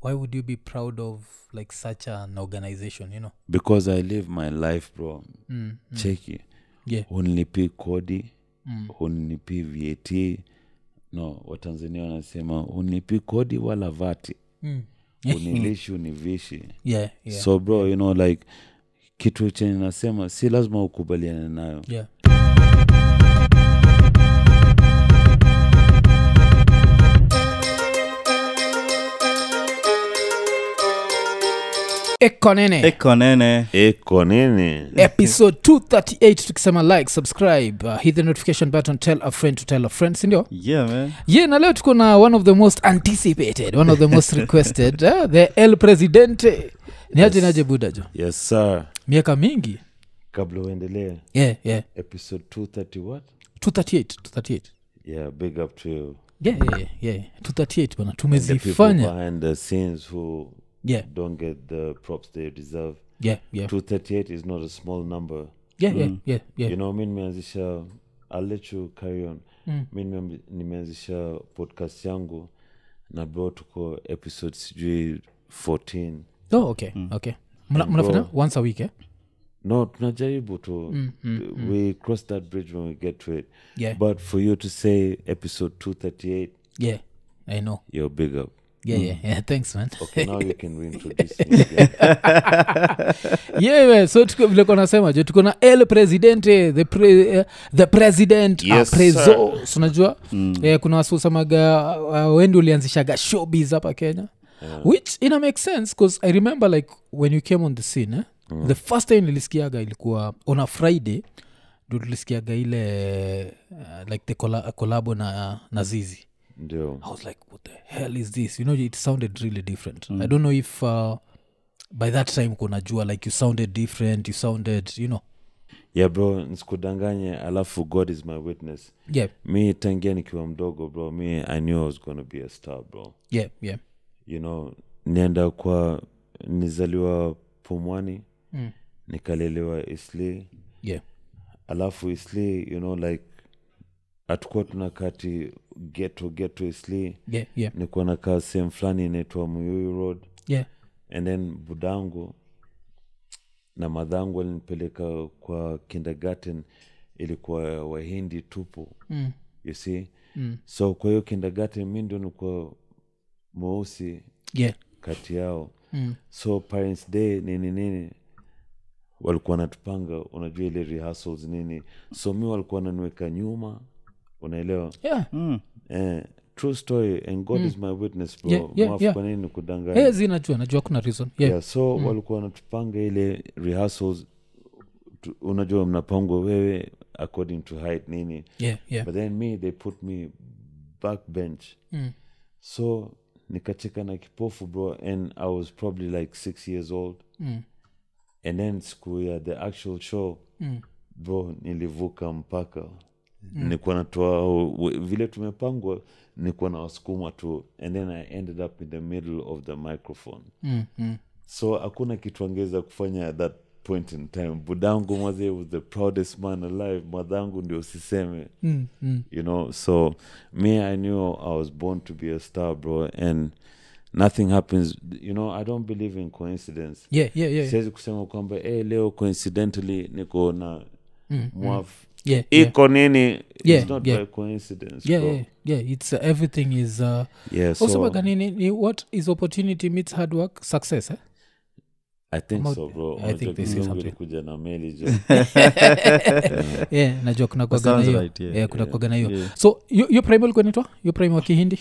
why would you be proud of like such an organization, you know? Because I live my life, bro. Cheki. Yeah. Hunilipi kodi, hunilipi VAT. No, Watanzania wanasema hunilipi kodi wala vati. Unilishi univishi. Yeah. So bro, you know, like kitu chenye nasema si lazima ukubaliane nayo. Yeah. Ekonene. Episode 238 tukisema like, subscribe, hit the notification button, tell a friend to tell a friend, sindio? Yeah, man. Yeah, na leo tuko na one of the most anticipated, one of the most requested, the El Presidente. Niaje budajo? Yes, sir. Miaka mingi. Kabla uendelee. Yeah. Episode 230 what? 238. Yeah, big up to you. Yeah. 238 bana. The people Tumezifanya. behind the scenes who Yeah. don't get the props they deserve. Yeah. 238 is not a small number. Yeah. You know, mi nimeanzisha, I'll let you carry on. Mi nimeanzisha podcast yangu na bro tuko episode sijui 14. Oh, okay. Mnafanya once a week, eh? No, tunajaribu tu. We cross that bridge when we get to it. Yeah. But for you to say episode 238, Yeah, I know. you're big up. Yeah. Thanks, man. Okay, now you can reintroduce me again. Yeah, so tuko vile kona sema je tuko na El Presidente, the president, Yes, prezo, unajua? Kuna wasu samaga wendi ulianzishaga showbiz hapa Kenya. Which ina make sense because I remember like when you came on the scene, the first time nilisikiaga ilikuwa on a Friday, ndio tulisikiaga ile like the collabo na Zizi. Ndio. I was like, what the hell is this? You know, it sounded really different. I don't know if by that time kunajua like you sounded different, you sounded, you know. Yeah, bro, nisikudanganye, alafu God is my witness. Yeah. Me tangia nikiwa mdogo, bro, I knew I was going to be a star, bro. Yeah. You know, nizaliwa Pumwani, nikalelewa Isli. Yeah. Alafu Isli, you know, like atakuwa tunakati ghetto Isli. Yeah. Nikuwa nakaa sehemu fulani inaitwa Muyuyu Road. Yeah. And then budangu na madhangu walinipeleka kwa kindergarten, ilikuwa Wahindi tupu. You see? So kwa hiyo kindergarten mimi ndio nilikuwa mweusi kati yao. So parents day nini walikuwa natupanga, unajua ile rehearsals nini. So mimi walikuwa wananiweka nyuma, unaelewa? Yeah. True story, and God is my witness, bro. Yeah. Kwa nini nikudanganya? Najua kuna reason. Yeah. So walikuwa wanatupanga ile rehearsals, unajua mnapangwa wewe according to height nini. Yeah. But then they put me backbench. So nikacheka na kipofu, bro, and I was probably like 6 years old. And then siku ya the actual show, bro, nilivuka mpaka. Nilikuwa natoa vile tumepangwa, nilikuwa na wasukuma tu, and then I ended up in the middle of the microphone. So hakuna kitu angeza kufanya at that point in time. Budangu mwaze was the proudest man alive. Madhangu ndio siseme. You know, so me, I knew I was born to be a star, bro, and nothing happens. You know, I don't believe in coincidence. Yeah. Siwezi kusema kwamba leo coincidentally niko na mwaf. Yeah. Iko nini? Yeah, It's not by coincidence. Yeah. It's everything is also baganini, what is opportunity meets hard work, success, eh? I think so, bro. I think this is something. Kuja na meli jo. Yeah, najua kuna kwa gana hiyo. Yeah, kuna kwa gana hiyo. Yeah. So your primary kwa nitwa? Your primary wa Kihindi?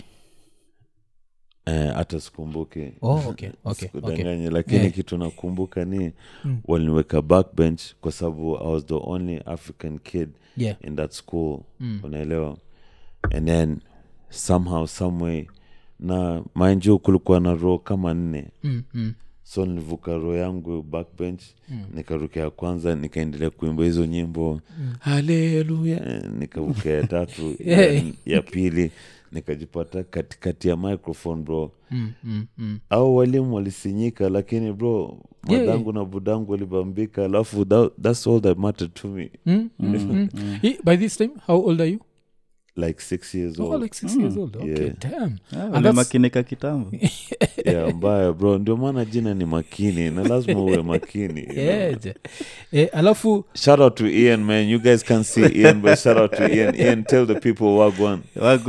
Hata sikumbuki. Okay. Sikudanganya, lakini kitu nakumbuka ni waliniweka backbench kwa sababu I was the only African kid in that school. Unaelewa? And then somehow, some way, na mind you kulikuwa na row kama 4. So nilivuka row yangu backbench, nikarukia kwanza, nikaendelea kuimba hizo nyimbo. Hallelujah. Nikavuka ya 3, ya pili nikajipata katikati ya microphone, bro. Au walimu walisinyika, lakini bro, madhangu na budangu walibambika, alafu that's all that mattered to me. By this time, how old are you? like 6 years old. Oh, like 6 years old. Okay, Yeah. damn. Ulimakinika kitambo. Yeah, mbaya bro, ndio maana jina ni makini na lazima uwe makini, you know? Yeah, alafu Shout out to Ian, man. You guys can't see Ian, but shout out to Ian. Ian, tell the people wagwan.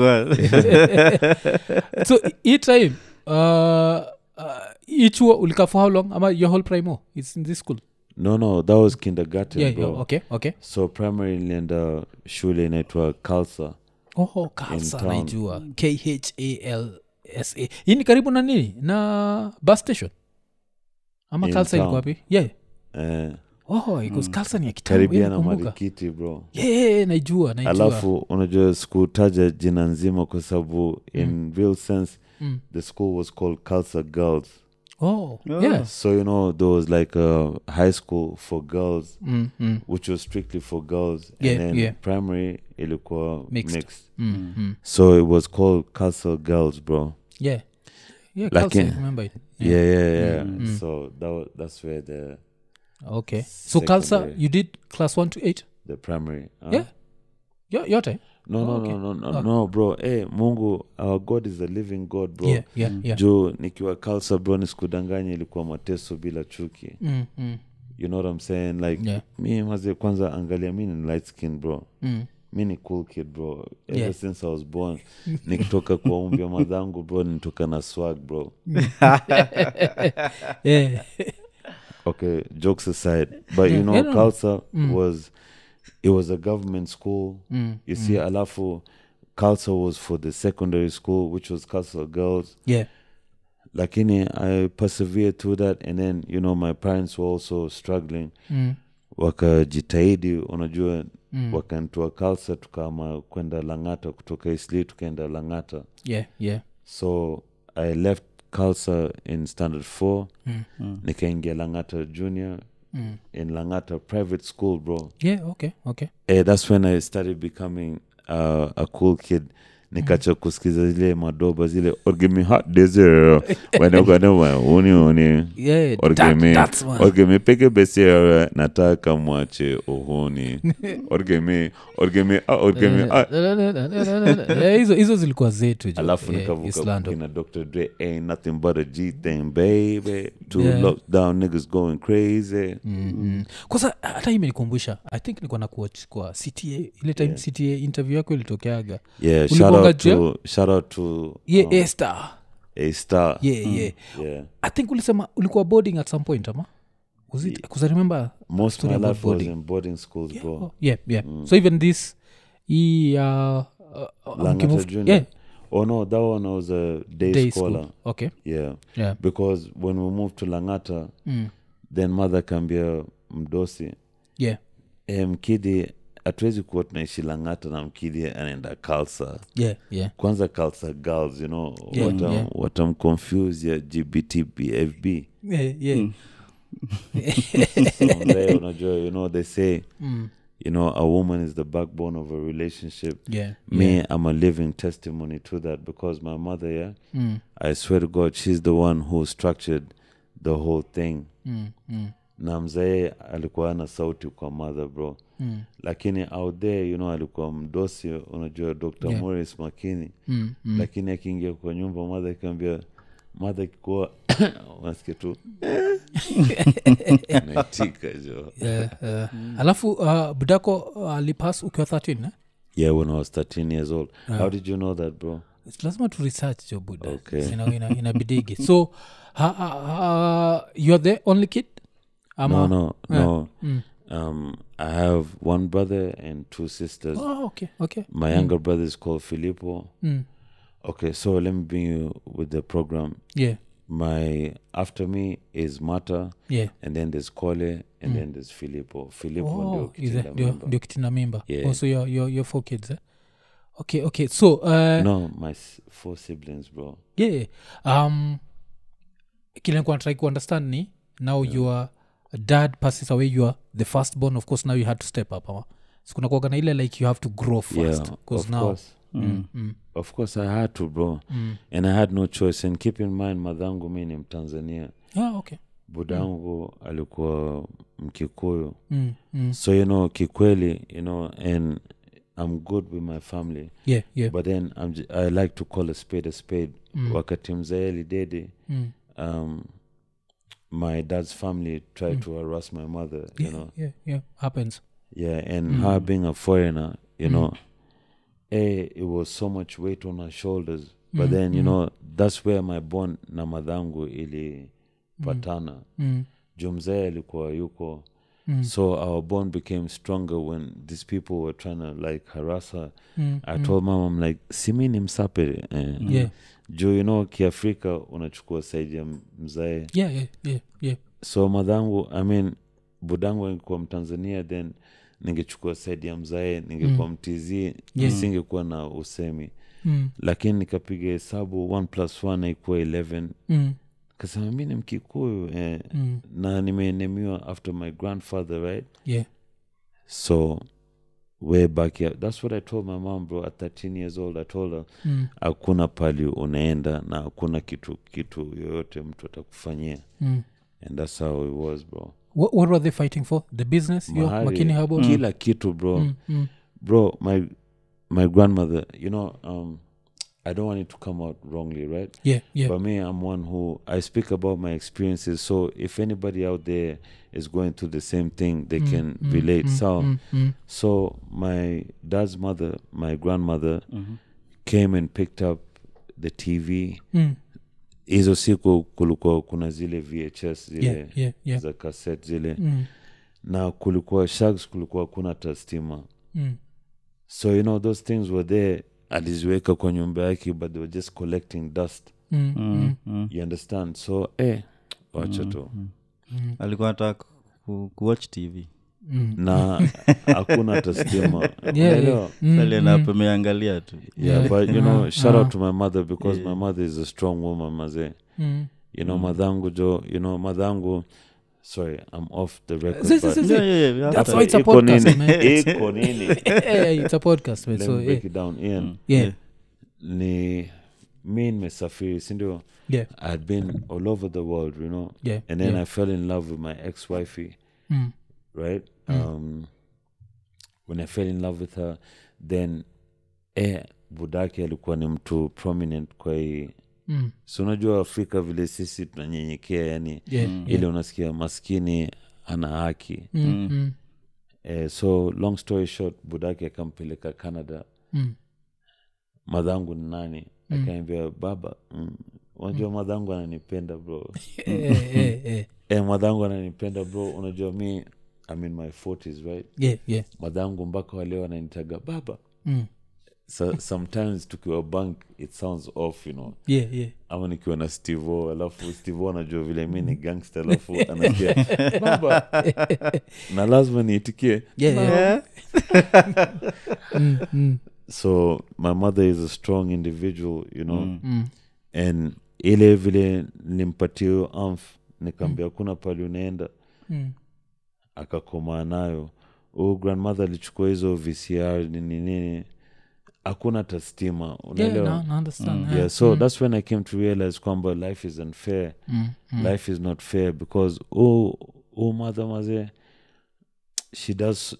so each time each ulika for how long? Ama your whole primo is in this school? No, that was kindergarten, bro. Yeah, okay. So primary nilienda shule inaitwa Khalsa. Khalsa naijua. KHALSA. Hii ni karibu na nini? Na bus station? Ama Khalsa ilikuwa wapi? Yeah. Because Khalsa ni ya kitambo. Karibia na Marikiti, bro. Yeah, naijua. Alafu unajua sikutaja jina nzima kwa sababu in real sense the school was called Khalsa Girls. Yeah. So there was like a high school for girls, which was strictly for girls, and then primary ilikuwa mixed. So it was called Khalsa Girls, bro. Yeah, like Khalsa, I remember it. Yeah. So that's where the okay. So Khalsa, you did class 1 to 8? The primary. Yeah. Your time? No, bro. Hey, Mungu, our God is a living God, bro. Yeah. Jo, nikiwa Khalsa, bro, nisikudanganya ilikuwa mateso bila chuki. You know what I'm saying? Like, me maze kwanza angalia, mi ni light skin, bro. Mi ni cool kid, bro. Ever since I was born, nikitoka kwa umbi wa madhangu, bro, nitoka na swag, bro. Yeah. Okay, jokes aside. But, Khalsa was a government school. You see, alafu Khalsa was for the secondary school, which was Khalsa Girls. Yeah. Lakini I persevered through that, and then my parents were also struggling. Wakajitahidi, unajua, wakantua Khalsa tukama kwenda Langata, kutoka Isli tukaenda Langata. Yeah. So I left Khalsa in standard 4. Nikaingia Langata Junior. In Langata private school, bro. Yeah, okay. That's when I started becoming a cool kid. Nikacha kusikiza zile madoba zile orgemi hot desert uni orgemi peke besi nataka mwache uhuni orgemi hizo zilikuwa zetu. Alafu nikavuka kina Dr. Dre, ain't nothing but a G thing, baby. Lockdown niggas going crazy. Kwa hata imenikumbusha, I think nilikuwa na kuwatch kwa CTA ile time. CTA interview yako ilitokeaga. Yeah, shout out to A-Star. Yeah. I think ulisema ulikuwa boarding at some point, ama was it? Because I remember most of my life was in boarding schools, bro. Yeah. So even this Langata Junior. Yeah. Oh no, that one was a day scholar. Okay. Yeah. Because when we moved to Langata, then mother kambia mdosi. Yeah. Mkidi hatuwezi kuwa tunaishi Langata na mkidi anaenda Khalsa. Yeah. Kwanza Khalsa Girls, watamconfuse ya GBTBFB. Yeah. Unajua, they say, a woman is the backbone of a relationship. Yeah. Me, I'm a living testimony to that, because my mother, I swear to God, she's the one who structured the whole thing. Na mzae alikuwa na sauti kwa mother, bro. Lakini out there, alikuwa mdosi, unajua Dr. Morris Makini. Lakini akiingia kwa nyumba, mother ikamwambia, mother kikuwa unasikia tu naitika jo. Alafu budako alipass ukiwa 13, eh? Yeah, when I was 13 years old. How did you know that, bro? It's lazima to research jo, buda. Okay. Inabidigi. So you're the only kid? No. I have one brother and 2 sisters. Oh, okay. My younger brother is called Filippo. Okay, so let me bring you with the program. Yeah. After me is Mata. Yeah. And then there's Kole, and then there's Filippo. Filippo ndio kitinda mimba. Yeah. Also your 4 kids, eh? Okay. So no, my 4 siblings, bro. Yeah. Kile nikuwa try to understand ni now your dad passes away, you are the firstborn, of course now you had to step up, ama sikuna kuwa na ile like you have to grow fast, because now course. Of course I had to, bro. And I had no choice. And keep in mind, madhangu mimi ni Mtanzania. Okay. Budangu alikuwa Mkikuyu. So kikweli, and I'm good with my family. Yeah, yeah. But then I like to call a spade. Wakati mzee alidede, my dad's family tried to harass my mother, you know. Yeah, happens. Yeah, and her being a foreigner, you know, it was so much weight on her shoulders. But then, you know, that's where my bond na madhangu ili patana. Jumzee alikuwa yuko. So our bond became stronger when these people were trying to like harass her. I told mom, I'm like, simi ni msape. Yeah. Juu, you know, kiafrika unachukua saidi ya mzae. Yeah. So madhangu, I mean, budangu angekuwa Mtanzania, then ningechukua saidi ya mzae, ningekuwa mtizi, nisingekuwa na usemi. Lakini nikapiga hesabu 1+1 haikuwa 11. Kasema mimi ni Mkikuyu na nimeenemiwa after my grandfather, right? Yeah. So way back here, that's what I told my mom, bro. At 13 years old, I told her hakuna pali unaenda na hakuna kitu yoyote mtu atakufanyia. And that's how it was, bro. What were they fighting for? The business? Makini Herbal? Kila kitu, bro. Bro, my grandmother, you know, I don't want it to come out wrongly, right? Yeah. But me, I'm one who, I speak about my experiences. So if anybody out there is going through the same thing, they can relate. So my dad's mother, my grandmother, came and picked up the TV. Hizo siku kulikuwa kuna zile VHS zile za cassette zile. Na kulikuwa shags, kulikuwa kuna tastima. So, you know, those things were there. Aliziweka kwa nyumba yake, but they were just collecting dust. You understand? So, wacha tu. Alikuwa anataka kuwatch TV. Na hakuna tastima. Sali na ameangalia tu. Yeah, but you know, shout out to my mother, because my mother is a strong woman, maze. You know, madhangu, sorry, I'm off the record. Yeah. That's why it's a podcast, man. Iko nini? It's a podcast, man. Let me break it down, Ian. Yeah. Ni me nimesafiri, sindio? Yeah. I had been all over the world, you know. Yeah. And then I fell in love with my ex-wifey. Right? When I fell in love with her, then budaki alikuwa ni mtu prominent kwa hii. So unajua Afrika vile sisi tunanyenyekea, yani ile unasikia maskini ana haki. So long story short, budaki akampeleka Canada. Madhangu ni nani? Akaambia baba, unajua madhangu ananipenda, bro. Madhangu ananipenda, bro. Unajua mi, I'm in my 40s, right? Yeah. Madhangu mpaka waleo ananitaga baba. So sometimes tukiwa bank it sounds off, you know. Yeah. Ama nikiwa na Steve-O, alafu Steve-O anajua vile mi ni gangster, alafu anakia baba. Na lazima niitikie. Yeah. So my mother is a strong individual, you know. And ile vile nimpatia nikamwambia kuna pali unaenda. Akakoma nayo. Grandmother alichukua hizo VCR nini. Hakuna tastima, unaelewa? Yeah, no, understand. Yeah, so that's when I came to realize kwamba life is unfair. Life is not fair, because mother maze, she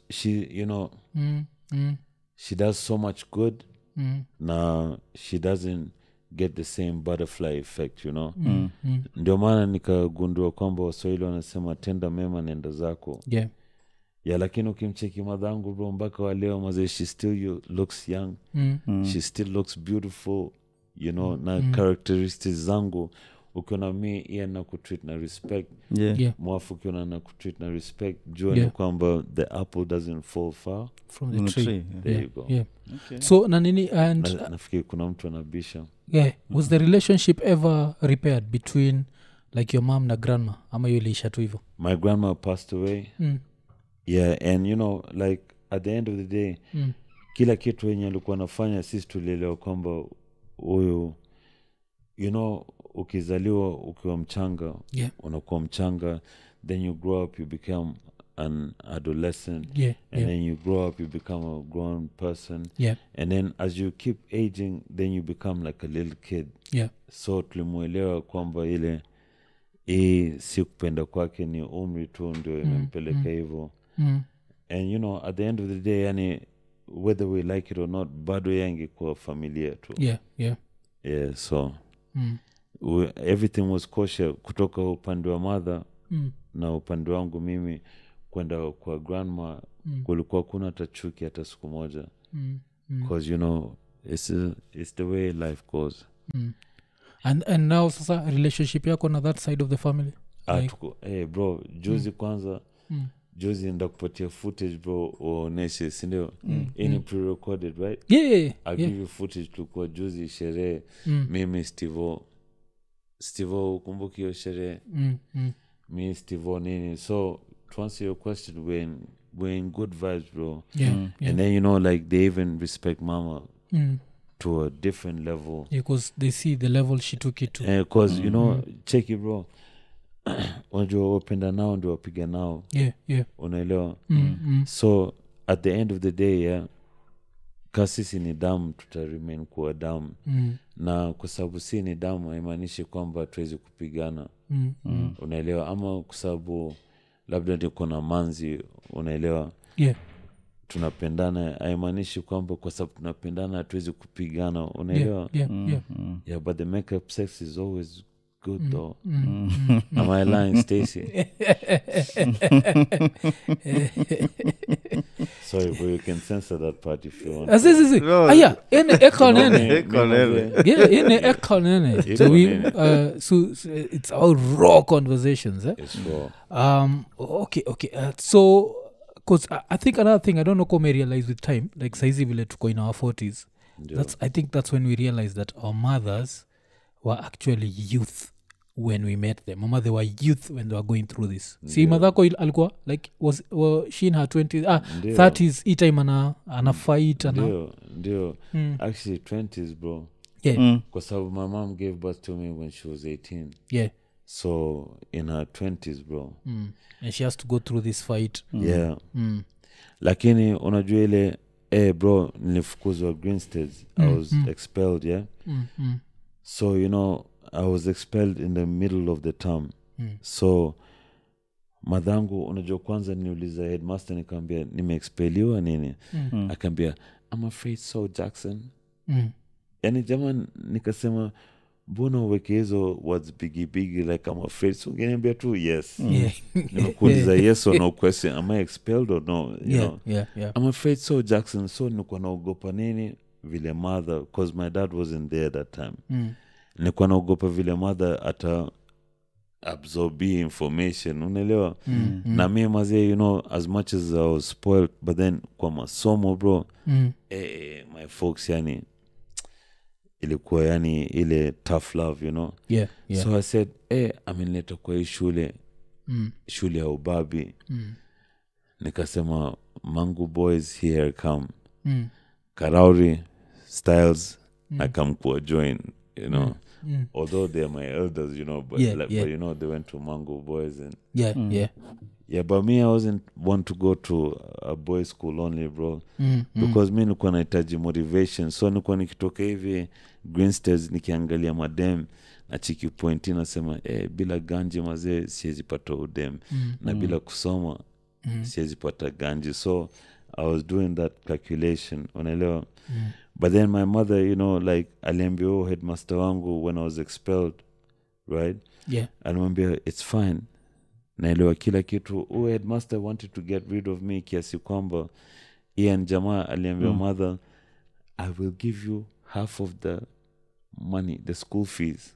does so much good. Now she doesn't get the same butterfly effect, you know. Ndio maana nikagundua kwamba Waswahili wanasema tenda mema nenda zako. Yeah, lakini ukimcheki madhangu, bro, mpaka wa leo maze, she still looks young. She still looks beautiful, you know. Na characteristics zangu, ukiona mi Ian na kutreat na respect. Mwafu ukiona na kutreat na respect, jua ni kwamba the apple doesn't fall far from the tree. There you go. Okay. So na nini, and nafikiri kuna mtu anabisha. Was the relationship ever repaired between like your mom na grandma, ama hiyo iliisha tu hivyo? My grandma passed away. Yeah, and you know, like at the end of the day, kila kitu wenye alikuwa nafanya sisi tulielewa kwamba huyu, you know, ukizaliwa ukiwa mchanga, unakuwa mchanga, then you grow up, you become an adolescent, and then you grow up, you become a grown person, and then as you keep aging, then you become like a little kid. So tulimuelewa kwamba ile si kupenda kwake, ni umri tu ndio imempeleka hivyo. And you know, at the end of the day, yani whether we like it or not bado yangi kwa familia tu. Yeah, so everything was kosher kutoka upande wa mother na upande wangu mimi kwenda kwa grandma kulikuwa kuna hata chuki hata siku moja. Because you know it's the way life goes. And now sasa relationship yako na that side of the family like, bro juzi kwanza juzi nda kupatia footage bro uoneshe si ndio ini pre-recorded right I'll give you footage tulikuwa juzi sherehe mimi Stevo ukumbuki hiyo sherehe me Stevo nini so to answer your question we're in good vibes bro and then you know like they even respect mama to a different level because they see the level she took it to because you know check it bro unajua wapenda nao ndio wapiga nao unaelewa so at the end of the day kasisi ni damu tuta remain kuwa damu na kwa sababu si ni damu haimaanishi kwamba tuwezi kupigana unaelewa ama kwa sababu labda niko na manzi unaelewa tunapendana haimaanishi kwamba kwa sababu tunapendana hatuwezi kupigana unaelewa but the makeup sex is always good though. Am I lying, Stacey? Sorry, but you can censor that part if you want. Ene ekonene. So it's all raw conversations. It's raw. Okay. So, because I think another thing I don't know how we realize with time, like saizi vile tuko in our 40s. I think that's when we realized that our mothers were actually youth when we met them. Mama, they were youth when they were going through this. See, madhako alikuwa like was she in her 20s 30s each time ana fight ndio actually 20s bro kwa sababu my mom gave birth to me when she was 18 so in her 20s bro and she has to go through this fight lakini unajua ile bro nilifukuzwa Greenstead I was expelled so you know I was expelled in the middle of the term so madhangu unajua kwanza niuliza headmaster nikamwambia nimeexpeliwa nini akambia I'm afraid so Jackson yani jamaa nikasema mbona uweke hizo words bigi like I'm afraid so ngeniambia tu yes nimekuuliza yes or no question am I expelled or no you know I'm afraid so Jackson so nilikuwa naogopa nini vile mother because my dad wasn't there that time nilikuwa naogopa vile mother ata absorb information unaelewa na mimi mazee you know as much as I was spoiled but then kwa masomo bro my folks yani ilikuwa yani ile tough love you know so I said amenileta kwa hii shule ya ubabi nikasema Mangu boys here come Karauri Styles I come kwa join you know although they're my elders you know but but you know they went to Mangu boys and but me I wasn't want to go to a boys school only bro because me nilikuwa nahitaji motivation so nilikuwa nikitoka hivi Greenstead nikiangalia madem na chiki point nasema bila ganji mazee siwezi pata udem na bila kusoma siwezi pata ganji so I was doing that calculation unaelewa but then my mother you know like aliambia headmaster wangu when I was expelled right alimwambia it's fine naelewa kila kitu headmaster wanted to get rid of me kiasi kwamba Ian jamaa aliambia mother I will give you half of the money the school fees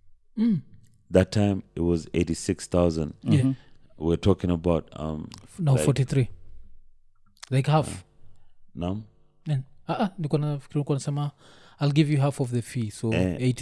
that time it was 86,000 we're talking about now like, 43 like half niko nasema I'll give you half of the fee so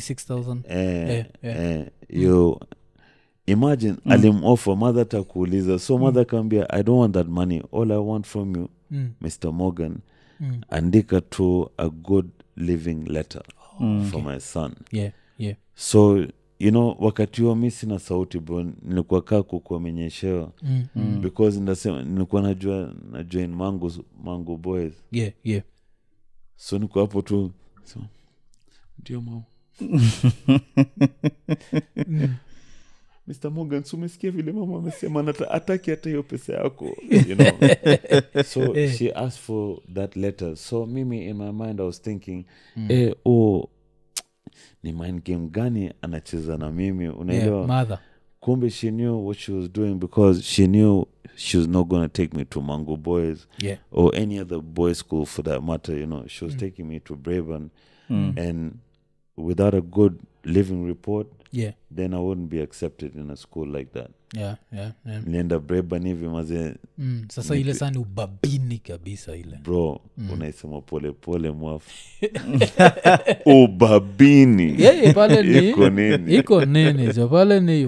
86,000 you imagine alim offer mother takuuliza so mother kambia I don't want that money all I want from you Mr. Morgan andika to a good living letter for my son so you know wakati huo mimi sina sauti bro nilikuwa kaa kukumenyeshewa because ndasema nilikuwa najua in Mangu boys so niko hapo tu so ndio mama Mr. Morgan, so umesikia vile mama amesema ataki hata hiyo pesa yako, you know. So she asked for that letter. So mimi in my mind I was thinking ni mind game gani anacheza na mimi, unaelewa? Mother. Kumbe she knew what she was doing, because she knew she was not going to take me to Mango Boys or any other boys school for that matter, you know. She was taking me to Braeburn, and without a good living report, then I wouldn't be accepted in a school like that. Nilienda Braeburn hivi maze. Sasa ile sana ubabini kabisa ile. Bro, unaisema pole pole mwafu. Ubabini. Pale ni iko nini? Jo pale ni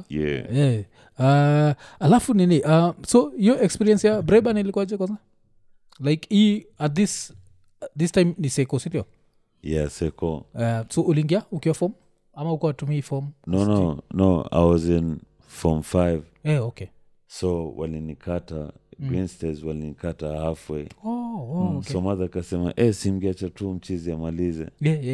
alafu nini? So your experience ya Braeburn ilikuwaje kwanza? Like at this time ni Seko, sio? Yeah, Seko. So ulingia ukiwa form ama uko atumii form? No, I was in form 5. Okay. So walinikata Greenstairs walinikata halfway. Okay. So mother akasema simgeacha tu mchizi amalize.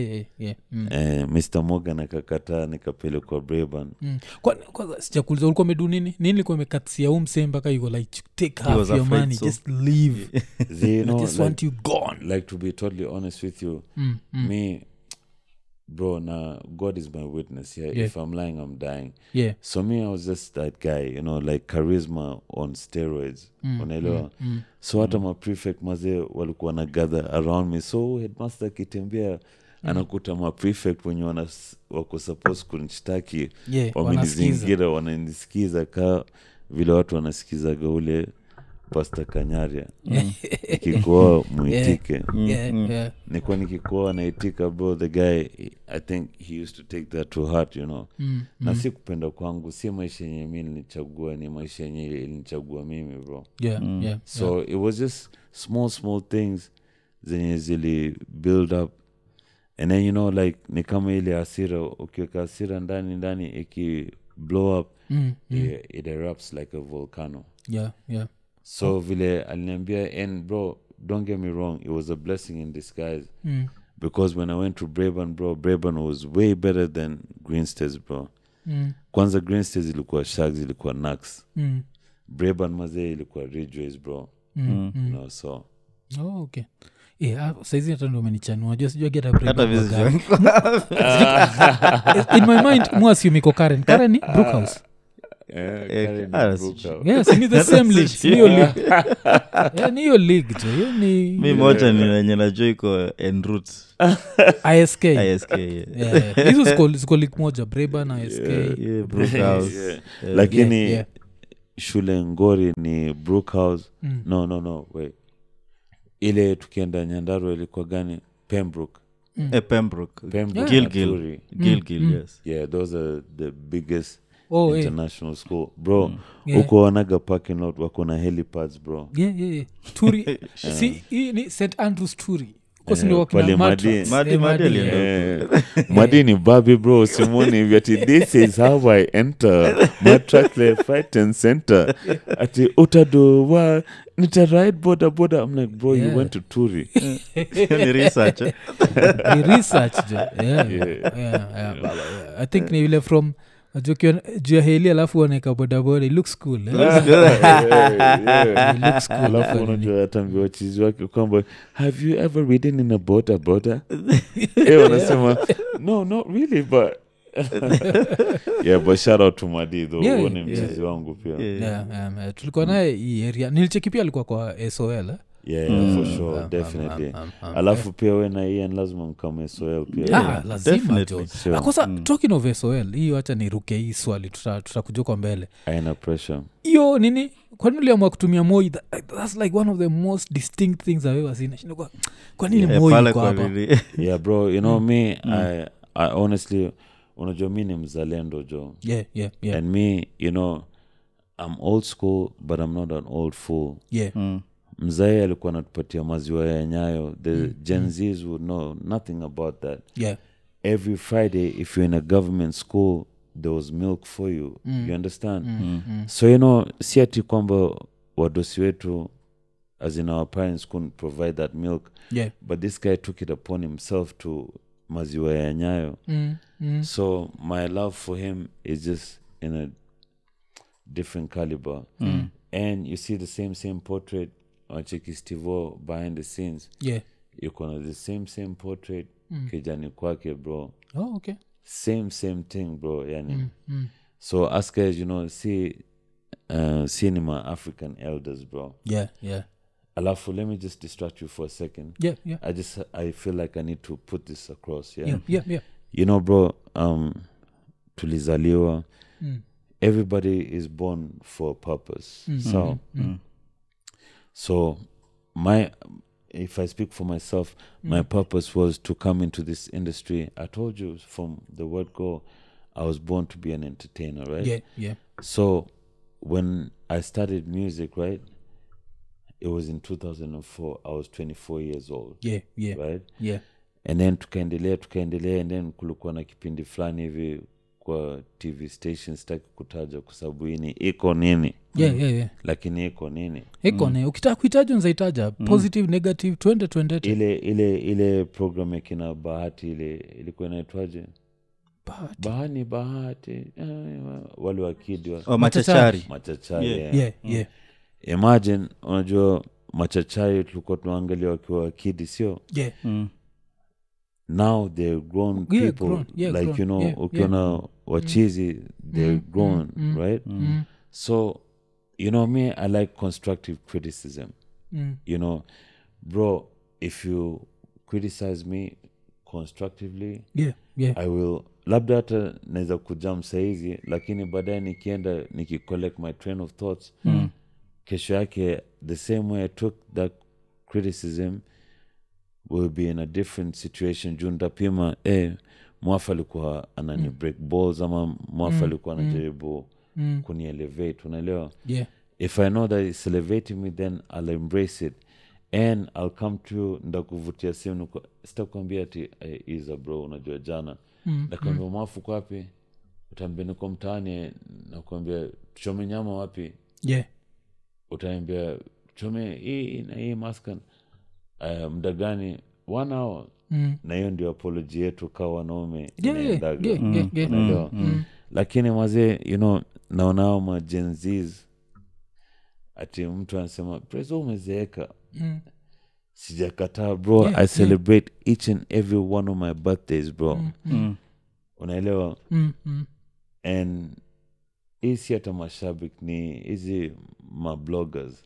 Mr. Morgan akakataa, nikapelekwa Braeburn. Kwa sijakuuliza ulikuwa umedu nini ilikuwa imekatsia umse mpaka you go like take half your money, just leave. You know, just want you gone. Like, to be totally honest with you, me, bro, now God is my witness here. If I'm lying, I'm dying. So me, I was just that guy, you know, like charisma on steroids. Unaelewa? So hata ma prefect mazee walikuwa na gather around me. So headmaster akitembea anakuta ma prefect wenye wako supposed kunishtaki, wamenizingira, wananisikiza ka vile watu wanasikizaga ule Pastor Kanyaria. Nikikoa muitike. Nikuwa nikikoa naitika, bro. The guy, I think he used to take that to heart, you know. Na si kupenda kwangu, si maisha yenye mimi nilichagua, ni maisha yenye ilinichagua mimi, bro. So it was just small things zenye zili build up. And then, you know, like, ni kama ile hasira, ukiweka hasira ndani iki blow up, it erupts like a volcano. So vile aliniambia, and bro, don't get me wrong, it was a blessing in disguise. Because when I went to Braeburn, bro, Braeburn was way better than Greenstairs, bro. Kwanza Greenstairs ilikuwa Shags, ilikuwa Nax. Braeburn mazee ilikuwa Ridgeways, bro. You know, so. Okay. Saizi hata ndo umenichanua. Sijua get a Braeburn. In my mind, mwasumi ko Karen. Karen ni Brookhouse. Yes, ni the same league. Niyo league. Niyo league jo. Mi moja ni wenye najua iko en route. ISK. Hizo ziko league moja, Braeburn, ISK. Brookhouse. Lakini shule Ngori ni Brookhouse. No, wait. Ile tukienda Nyandarua ilikuwa gani? Pembroke. Pembroke. Gilgil, yes. Yeah, those are the biggest international school, bro. Uko wanaga parking lot wako na helipads, bro. Turi. See, ni St. Andrews Turi. Kosi ni wakina Madi ni Bobby, bro. Simoni vyati, this is how I enter Matracle Fighting Center. Ati utadowa nita ride boda. I'm like, bro, you went to Turi. Ni research. I think ni vile from jua heli alafu waneka bodaboda. It looks cool. It looks cool. Alafu unajua atambi wachizi wake kwamba, have you ever ridden in a boda? Wanasema, no, not really, but but shout out to Madi though. Ni mchizi wangu pia. Tulikuwa naye hii area. Nilicheki pia alikuwa kwa SOL. For sure, definitely. Alafu pia we na Ian lazima mkama SOL pia. Lazima jo. Akosa, talking of SOL, hiyo acha niruke hii swali, tutakujua kwa mbele. Haina pressure. Hiyo nini? Kwa nini uliamua kutumia Moi? That's like one of the most distinct things I've ever seen. Kwa nini Moi kwa hapa? Yeah, bro, you know me, I honestly, unajua mimi ni mzalendo jo. Yeah. And me, you know, I'm old school, but I'm not an old fool. Mzee alikuwa anatupatia maziwa ya Nyayo. The Gen Zs would know nothing about that. Every Friday, if you're in a government school, there was milk for you. You understand? So, you know, si ati kwamba wadosi wetu, as in our parents, couldn't provide that milk. But this guy took it upon himself to maziwa ya Nyayo. So my love for him is just in a different caliber. And you see the same portrait on Cheki Stivo behind the scenes. Yeah. You can the same portrait kijani kwake, bro. Oh, okay. Same thing, bro. Yani. So us guys, you know, see cinema African elders, bro. Yeah. Alafu, let me just distract you for a second. Yeah. I feel like I need to put this across. Yeah. You know, bro, tulizaliwa. Everybody is born for a purpose. So if I speak for myself, my purpose was to come into this industry. I told you from the word go, I was born to be an entertainer, right? Yeah. So when I started music, right, it was in 2004. I was 24 years old. Yeah. Right? Yeah. And then tukaendelea and then kulikuwa na kipindi fulani hivi kwa TV station, sitaki kutaja kwa sababu hii iko nini. Yeah. Lakini iko nini? Iko ne ukitaka kuitaja unzaitaja positive negative 2020. Ile program ya kina Bahati ile ilikuwa inaitwaje? Bahati wale wakidi Machachari. Yeah. Imagine, unajua Machachari tulikuwa tunaangalia wakiwa wakidi, sio? Yeah. Now they're grown people. You know, ukiona wachizi, they're grown, right? So, you know me, I like constructive criticism. You know, bro, if you criticize me constructively, I will, labda hata naweza kujam saizi, lakini baadaye nikienda collect my train of thoughts, kesho yake the same way I took that criticism will be in a different situation. Junda pima Mwafa alikuwa anani break balls ama Mwafa alikuwa anajaribu kuni elevate, unaelewa? If I know that it's elevating me, then I'll embrace it and I'll come to you, ndakuvutia simu, sitakwambia ati Iza bro, unajua jana ndakwambia Mwafu kwa wapi, utaambia niko mtaani, nakwambia tuchome nyama wapi, utaambia tuchome hii maskan muda gani, 1 hour. Na hiyo ndio apology yetu kwa wanaume. Lakini mazee, you know, naonao ma Gen Zs ati mtu anasema prezo umezeeka. Sijakataa, bro. I celebrate each and every one of my birthdays, bro. Unaelewa? And isi hata mashabik ni hizi ma bloggers.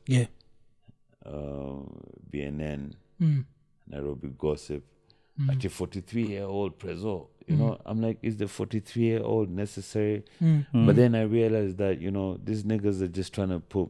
BNN, Nairobi Gossip, at a 43-year-old preso, you know, I'm like, is the 43-year-old necessary? But then I realized that, you know, these niggas are just trying to put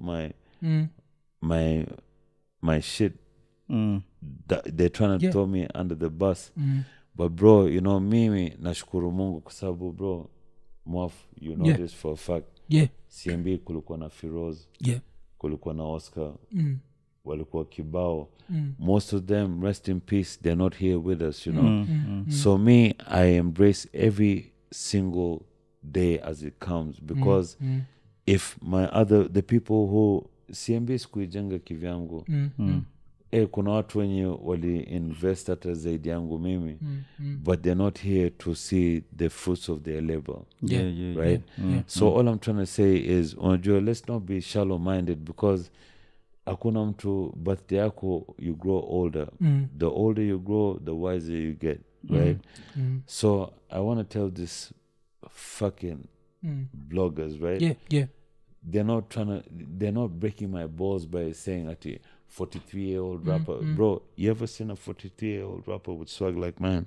my shit, they're trying to throw me under the bus. But bro, you know, mimi nashukuru Mungu kwa sababu, bro, Mwaf, you know this for a fact. CMB kulikuwa na Firoz, kulikuwa na Oscar, walikuwa kibao. Most of them, rest in peace, they're not here with us, you know. So me, I embrace every single day as it comes, because if the people who CMB sikuijenga kivyangu, kuna watu wenye wali invest hata zaidi yangu mimi, but they're not here to see the fruits of their labor. Right? So all I'm trying to say is, let's not be shallow minded, because hakuna mtu birthday yako, you grow older. The older you grow, the wiser you get, right? So I want to tell this fucking bloggers, right? They're not breaking my balls by saying that 43-year-old rapper. Bro, you ever seen a 43-year-old rapper with swag like mine?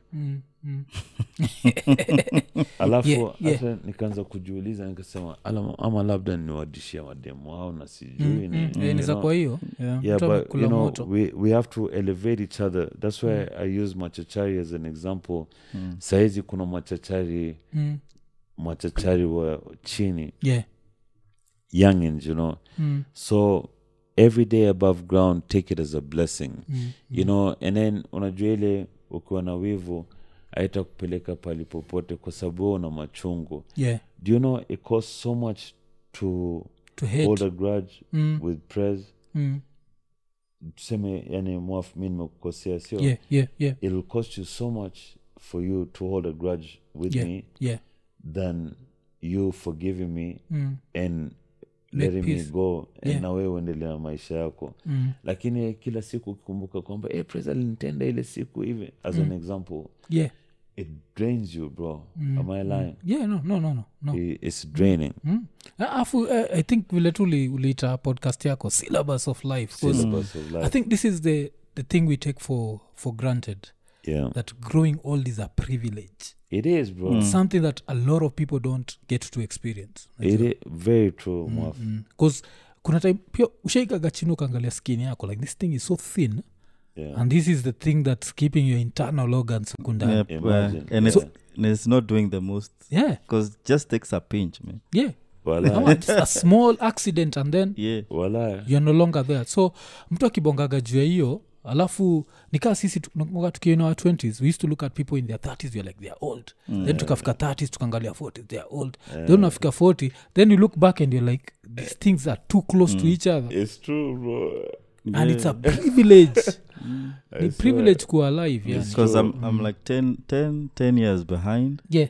Alafu hata nikaanza kujiuliza, nikasema ama labda niwadishia mademo wao na sijui ni za kwa hiyo. But you know, we have to elevate each other. That's why I use Machachari as an example. Saizi kuna machachari wa chini, youngins, you know. So every day above ground, take it as a blessing. You know, and then unajua ile ukiwa na wivu haita kupeleka pali popote kwa sababu una machungu. Do you know it costs so much to hold a grudge with Prez? Tuseme yani Mwaf, mimi nimekukosea, sio? It'll cost you so much for you to hold a grudge with me than you forgiving me and Make letting me peace. go and Yeah. na wewe uendelea na maisha yako lakini kila siku ukikumbuka kwamba Preza alinitenda ile siku hivi as an example Yeah. it drains you bro am I lying Yeah, no. it's draining Afu I think vile tu uliita podcast yako syllabus of life 'cause syllabus of life I think this is the thing we take for granted, yeah that growing old is a privilege. it is bro Something that a lot of people don't get to experience. it is very true mwaf Because kuna time pia ushaikaga chini ukaangalia skin yako like this thing is so thin yeah and this is the thing that's keeping your internal organs kundani. Yep, Imagine. and So- it's not doing the most Yeah, because just takes a pinch, man. yeah. wala Ama just a small accident and then Yeah. wala you're no longer there. So mtu akibongaga juu ya hiyo alafu nikaa sisi tukiwa in our 20s we used to look at people in their 30s we're like they're old then tukafika 30s tukaangalia 40s they're old then unafika 40 then you look back and you're like these things are too close to each other it's true bro and it's a privilege ni I privilege kuwa alive yani. Because I'm like 10 years behind, Yeah.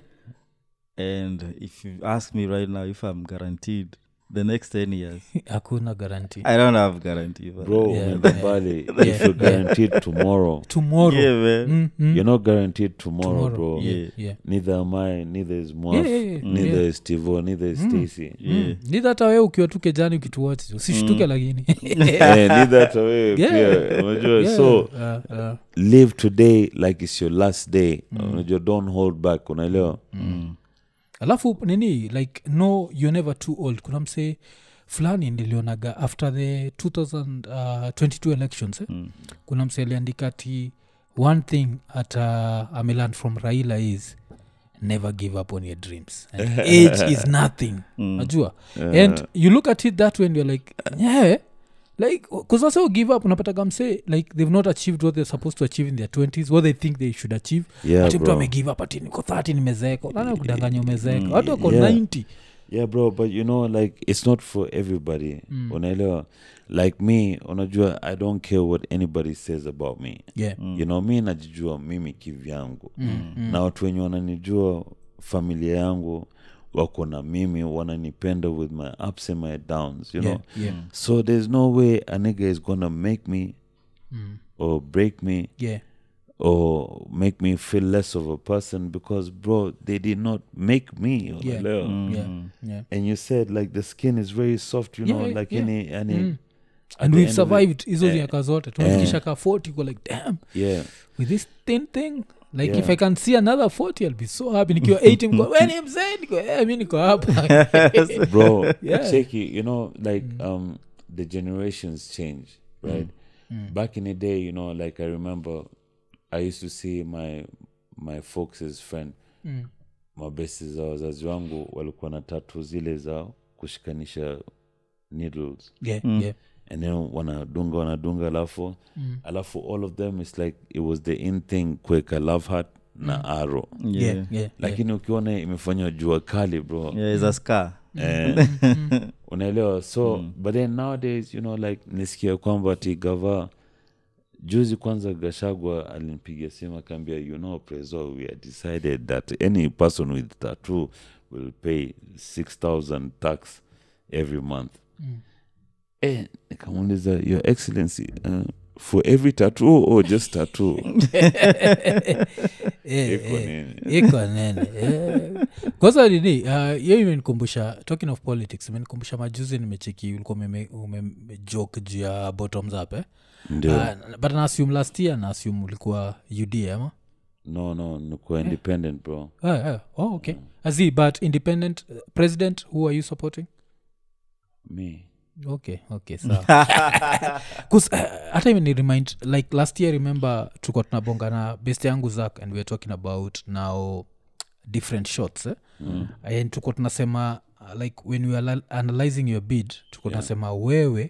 and if you ask me right now if I'm guaranteed the next 10 years, Hakuna guarantee I don't have guarantee. But bro Yeah, umekubali yeah. if you're guaranteed tomorrow tomorrow. yeah, man. you're not guaranteed tomorrow, bro Yeah. Yeah. neither am I neither is Mwaf Yeah. neither is Tivo neither is Stacy Yeah. Nidha hata wewe ukiwa tu kejani ukituwatch usishtuke lakini neither hata wewe Yeah. pia unajua Yeah. so live today like it's your last day unajua don't hold back unaelewa alafu nini like no you're never too old kuna msee fulani nilionaga after the 2022 elections kuna msee aliandika ati one thing ameland from Raila is never give up on your dreams and age is nothing najua and you look at it that way and you're like yeah like because also give up unapataga msee like they've not achieved what they're supposed to achieve in their 20s what they think they should achieve Yeah, ati mtu bro. amegive up ati niko 30 nimezeeka nana kudanganya umezeeka watu wako Yeah. 90 yeah bro but you know like it's not for everybody unaelewa like me unajua I don't care what anybody says about me yeah you know mi najijua mimi kivyangu na watu wenye wananijua familia yangu wako na mimi wananipenda with my ups and my downs you know yeah so there's no way a nigga is gonna make me or break me yeah or make me feel less of a person because bro they did not make me yeah unaelewa? yeah And you said like the skin is very soft you Yeah, know like yeah. any and the we've end of survived hizo miaka zote tunafikisha eh. ka 40 go like damn yeah with this thin thing like Yeah. if I can see another 40 I'll be so happy nikiwa 80 mko when I'm saying niko mi niko hapa bro Yeah. Cheki, you know like the generations change right back in the day you know like I remember I used to see my folks' friend mabesti za wazazi wangu walikuwa na tatu zile za kushikanisha needles yeah yeah and then wanadunga alafu all of them is like it was the in thing kuweka love heart na arrow yeah lakini ukiona imefanywa jua kali bro Yeah, it's a scar. unaelewa so but then nowadays you know like nisikia kwamba ati gava juzi kwanza Gashagwa alinipigia simu akaambia you know Prezo we had decided that any person with tattoo will pay 6,000 tax every month nikamuuliza your excellency for every tattoo or just tattoo iko nini iko nene kwanza nini hiyo imenikumbusha talking of politics imenikumbusha majuzi nimecheki ulikuwa umejoke juu ya bottoms up ndio but na assume last year na assume ulikuwa UD ama no nikuwa independent bro oh okay azi but independent president who are you supporting me okay sawa because hata even remind like last year remember tuko tunabonga na best yangu Zach and we were talking about now different shots and tuko tunasema like when we are analyzing your bid tuko tunasema wewe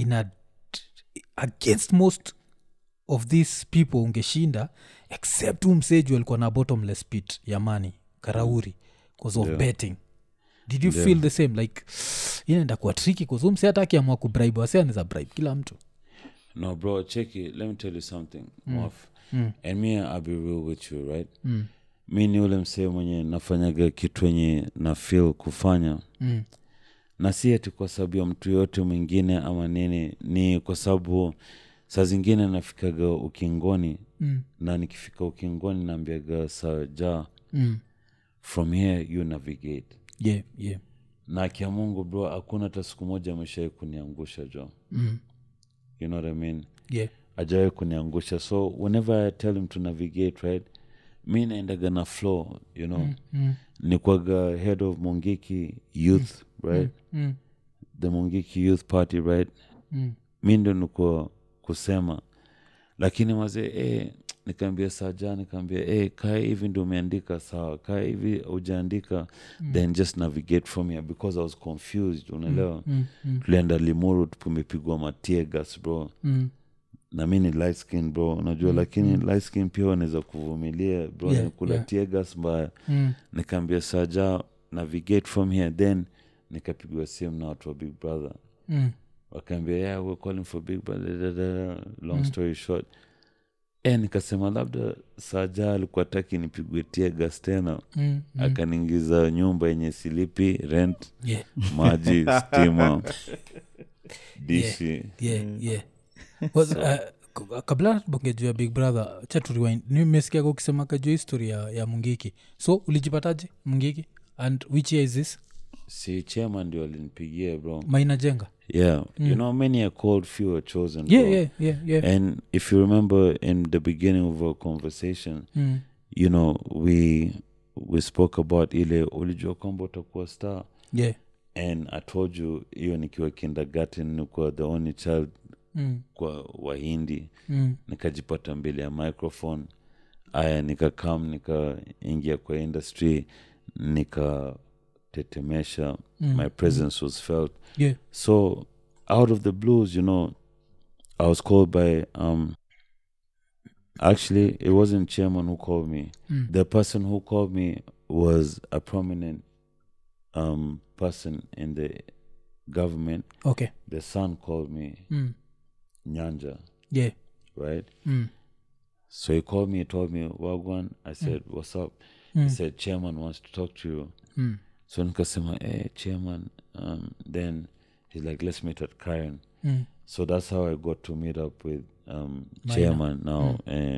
against most of these people ungeshinda except umseju alikuwa na bottomless pit ya money Karauri because of betting. Did you feel the same like inaenda kuwa tricky because umse hata akiamua kubribe wase anaweza bribe kila mtu? No bro, check it. Let me tell you something. Moff. And me, I'll be real with you, right? mi ni ule msee mwenye nafanyaga kitu wenye na feel kufanya na si ati kwa sababu ya mtu yote mwingine ama nini, ni kwa sababu saa zingine nafikaga ukingoni na nikifika ukingoni naambiaga Saja from here you navigate. Yeah. Na kia Mungu bro, hakuna hata siku moja ameshai kuniangusha jo. You know what I mean? Yeah. Ajawahi kuniangusha. So whenever I tell him to navigate, right, mi naendaga na flow, you know. Nikwaga head of Mungiki Youth, right? The Mungiki Youth Party, right? Mi ndo niko kusema. Lakini wazee, nikaambia Saja, nikaambia, kaa hivi ndio umeandika sawa, kaa hivi hujaandika, then just navigate from here, because I was confused, unaelewa? Tulienda Limuru, tumepigwa matie gas bro. Na mi ni light skin bro, unajua, lakini light skin pia wanaweza kuvumilia bro, nikula tear gas mbaya. Nikaambia Saja, navigate from here, then nikapigwa simu na watu wa Big Brother. Wakaambia, yeah, we're calling for Big Brother, long story short. Nikasema labda Saja alikuwa taki nipigwe tear gas tena. Akaniingiza nyumba yenye silipi, rent, maji, stima, dishi. Yeah. Kabla bongejua Big Brother, chat rewind. Nimesikia ukisema kajua historia ya Mungiki. So ulijipataje Mungiki? And which year is this? Si chairman ndio alinipigia bro. Maina Jenga. Yeah. You know, many are called, few are chosen. Yeah. And if you remember in the beginning of our conversation, you know, we spoke about ile ulijua kwamba utakuwa star. Yeah. And I told you, hiyo nikiwa kindergarten, nikuwa the only child kwa Wahindi. Nikajipata mbele ya microphone. Aya, nikaingia kwa industry, nikatetemesha. My presence was felt. Yeah. So out of the blues, you know, I was called by actually it wasn't chairman who called me. The person who called me was a prominent person in the government. Okay. The son called me Nyanja. Yeah. Right? So he called me, he told me, Wagwan. I said, what's up? He said, chairman wants to talk to you. So nikasema, chairman. Then he's like, let's meet at Karen. So that's how I got to meet up with chairman now,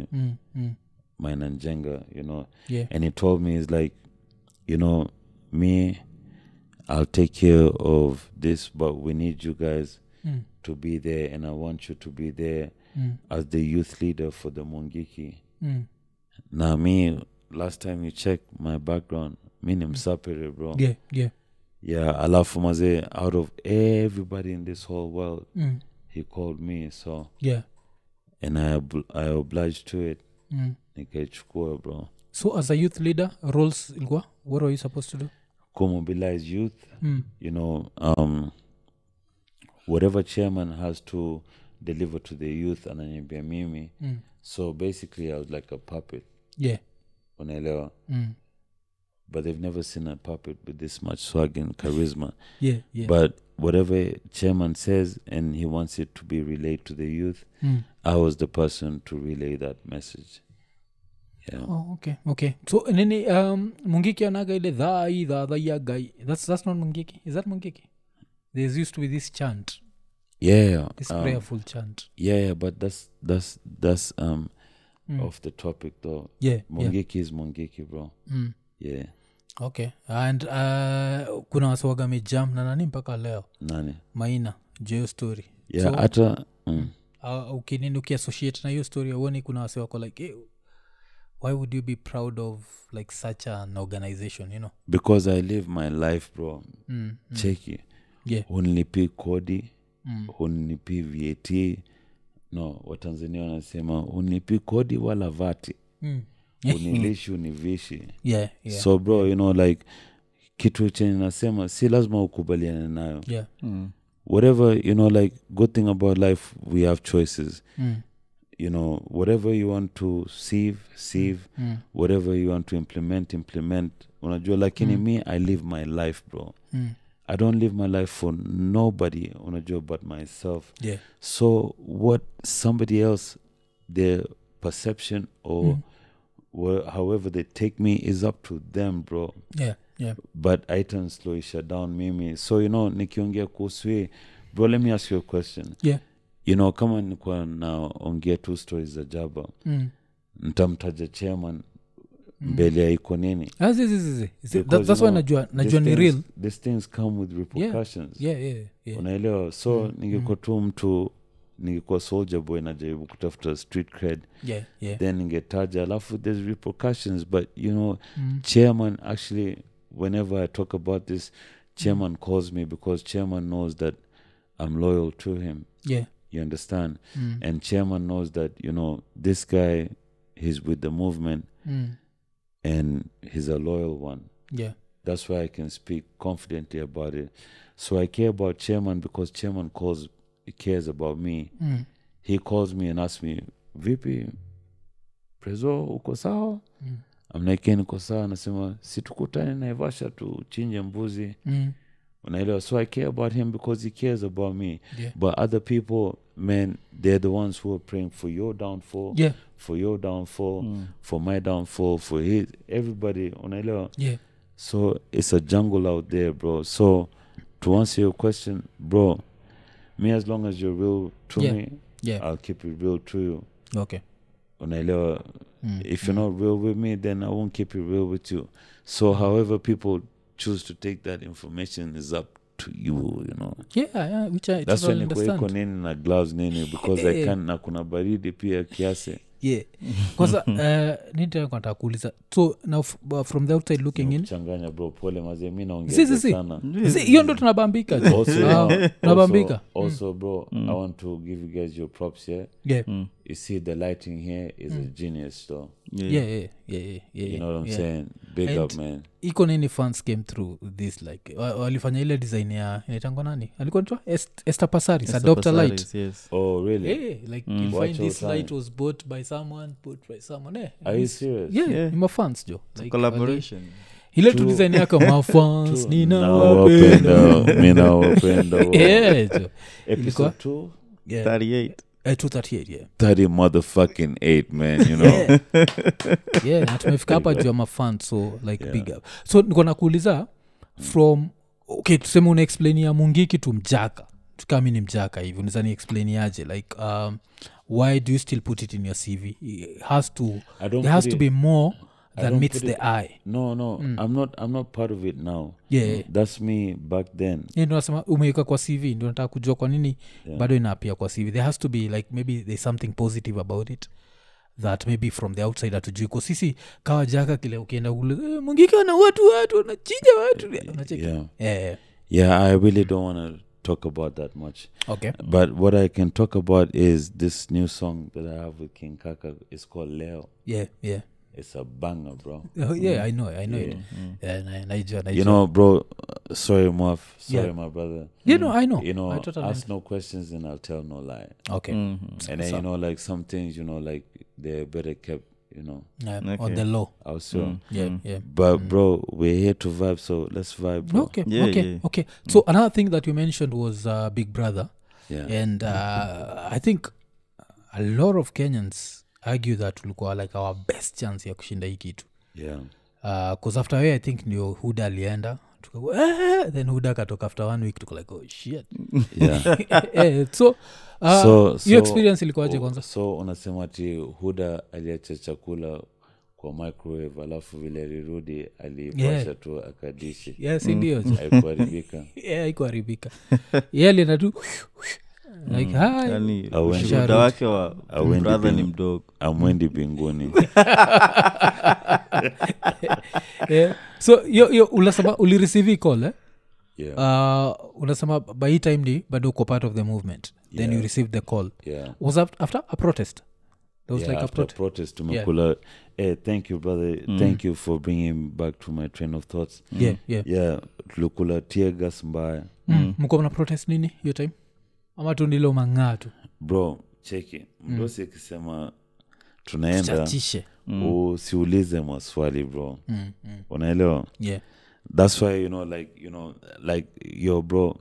Maina Njenga, you know. Yeah. And he told me, he's like, you know, me, I'll take care of this, but we need you guys to be there, and I want you to be there as the youth leader for the Mungiki. Now me, last time you checked my background, me ni Msapere, bro. Yeah, alafu maze, out of everybody in this whole world, he called me, so and I obliged to it. Nikaichukua, bro. So as a youth leader, roles ilikuwa, what are you supposed to do? Co-mobilize youth, you know, whatever chairman has to deliver to the youth, ananiambia mimi. So basically I was like a puppet. Yeah. Unaelewa? But they've never seen a puppet with this much swag and charisma. Yeah. But whatever chairman says and he wants it to be relayed to the youth, I was the person to relay that message. Yeah. Oh, okay. So nini Mungiki anaga ile dha ya gai. That's not Mungiki. Is that Mungiki? There used to be this chant. Yeah. This prayerful chant. Yeah, but that's off the topic though. Yeah. Mungiki is Mungiki, bro. Yeah. Okay. And kuna waswaga mejam na nani mpaka leo. Nani? Maina, Joe story. Yeah, so, hata ukinini ukiassociate na hiyo story uone kuna wase wako like why would you be proud of like such an organization, you know? Because I live my life, bro. Cheki. Yeah. Hunilipi kodi, hunilipi VAT. No, Watanzania wanasema hunilipi kodi wala vati. Unilishi univishi. Yeah. So bro, you know, like kitu chenye nasema si lazima ukubaliane nayo. Yeah. Whatever, you know, like good thing about life, we have choices. You know, whatever you want to save, whatever you want to implement. Unajua, lakini me, I live my life, bro. I don't live my life for nobody, unajua, but myself. Yeah. So what somebody else, their perception or however they take me is up to them, bro. Yeah. But item slow shut down mimi. So nikiongea kuhusu hii, bro, let me ask you a question. Yeah. Kama nikuwa naongea 2 stories za Jaba, nitamtaja chairman mbele ya iko nini? That's why najua ni real. These things come with repercussions. Yeah. Unaelewa? So ningekuwa tu mtu, ningekuwa soldier boy najaribu kutafuta street cred, then ningetaja, alafu there's repercussions. But chairman, actually, whenever I talk about this, chairman calls me because chairman knows that I'm loyal to him. You understand? And chairman knows that this guy, he's with the movement, and he's a loyal one. That's why I can speak confidently about it. So I care about chairman because chairman cares about me. He calls me and asks me, vipi Prezo, uko sawa? I'm like, niko sawa. Nasema situkutane Naivasha tuchinje mbuzi. Unaelewa? So I care about him because he cares about me. But other people, man, they're the ones who are praying for your downfall, for your downfall, for my downfall, for his, everybody. Unaelewa? So it's a jungle out there, bro. So to answer your question, bro, me, as long as you're real to me, I'll keep it real to you. Okay. Unaelewa? If you're not real with me, then I won't keep it real with you. So however people choose to take that information is up to you, Yeah, which I that's totally when understand. iko nini na gloves nini, because I can't, na kuna baridi pia kiasi. Kwanza nitaka kuuliza, so now from the outside looking in, changanya bro, pole mazee, mimi naongea sana. Hiyo ndo tunabambika. Tunabambika. Also bro, I want to give you guys your props here. You see the lighting here is a genius though. Yeah. You know what I'm saying? Big And up, man. Iko nini fans came through this, like walifanya ile design ya inaitangwa nani? Alikuwa anaitwa Esther Passaris, Dr. Light. Yes. Oh really? Like you find this light was bought by someone. Are you serious? Yeah. Ima fans jo. Like collaboration. Ile tu design yako ma fans ninawapenda. Mimi nawapenda. Yeah jo. Episode 2? 38. 238, yeah. 30 motherfucking 8, man, Yeah, na tumefika hapa juu ya mafan, so like big up. So niko nakuuliza from, okay, tuseme una-explain ya Mungiki to Mjaka. Tukami ni Mjaka hivi, unaweza ni-explain aje? Like, why do you still put it in your CV? There has to be more than meets the eye. No. I'm not part of it now. Yeah. That's me back then. Ndio nasema umeweka kwa CV, ndio nataka kujua kwa nini bado inaapia kwa CV. There has to be like, maybe there's something positive about it that maybe from the outside hatujui. Kwa sisi kawa Jaka kile ukienda kule Mungiki ana watu wanachinja watu unacheki. Yeah, I really don't want to talk about that much. Okay. But what I can talk about is this new song that I have with King Kaka. It's called Leo. Yeah. It's a banger, bro. Oh, yeah, I know it. Yeah, bro, sorry, Muaf. Sorry, my brother. I know. I totally ask no questions and I'll tell no lie. Okay. And then, like some things, like they're better kept, on the low. Also. Yeah. But, bro, we're here to vibe, so let's vibe, bro. Okay. So another thing that you mentioned was Big Brother. Yeah. And I think a lot of Kenyans argue that ulikuwa like our best chance ya kushinda hii kitu. Yeah. Cause after I think ndio Huda alienda, then Huda katoka after 1 week, tuko like, oh shit. Yeah. So your experience ilikuwaje kwanza? So unasema ati Huda aliacha chakula kwa microwave, alafu vile alirudi alipasha tu akadishi. Yes, ndio. Haikuharibika. Haikuharibika. Yeye alienda tu like yani muda wake wa brother ni mdogo, amwendi binguni. So yo ulasema ulireceive call unasema by hii time ni bado uko part of the movement, then you received the call. Was after a protest? There was like a protest tumekula. Thank you, brother. Thank you for bringing back to my train of thoughts. Yeah, tulikula tear gas mbaya. Mko mna protest nini hiyo time? Ama tu ndilo mang'aa tu? Bro, cheki. Mdosi akisema tunaenda, usiulize maswali, bro. Unaelewa? Yeah. That's why, like, yo, bro,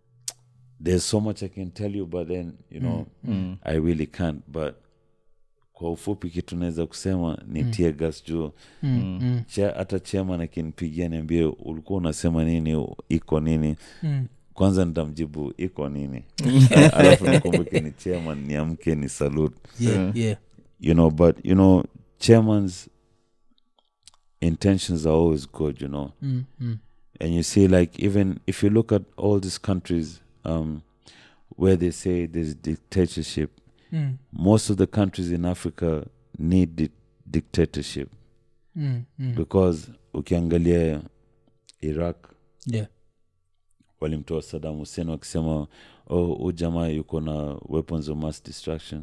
there's so much I can tell you, but then, I really can't. But kwa ufupi kitu naweza kusema ni tear gas juu hata chairman akinipigia niambie ulikuwa unasema nini, iko nini, kwanza nitamjibu iko nini. Alafu nikumbuke ni chairman, niamke ni salute. You know, but you know, chairman's intentions are always good, you know. And you see, like, even if you look at all these countries where they say there's dictatorship, most of the countries in Africa need dictatorship. Because ukiangalia Iraq, walimtoa Saddam Hussein wakisema jamaa yuko na weapons of mass destruction,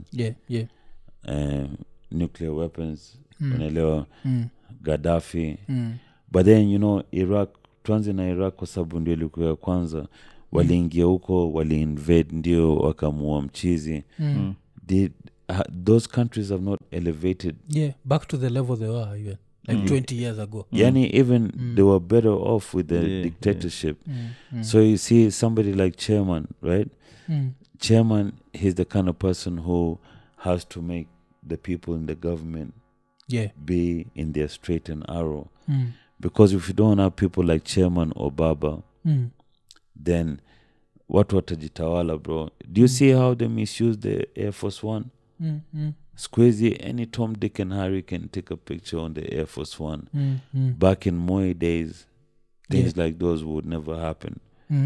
nuclear weapons, unaelewa, Gaddafi. But then, you know, Iraq, tuanze na Iraq kwa sababu ndio ilikuwa ya kwanza, waliingia huko, wali-invade, ndio wakamuua mchizi. Those countries have not elevated back to the level they were even like 20 years ago. Yani even they were better off with the dictatorship. So you see somebody like chairman, right? Chairman, he's the kind of person who has to make the people in the government be in their straight and narrow. Because if you don't have people like chairman or Baba, then watu watajitawala, bro. Do you see how they misuse the Air Force One? Squeezy, any Tom, Dick and Harry can take a picture on the Air Force One. Back in Moi days, things like those would never happen.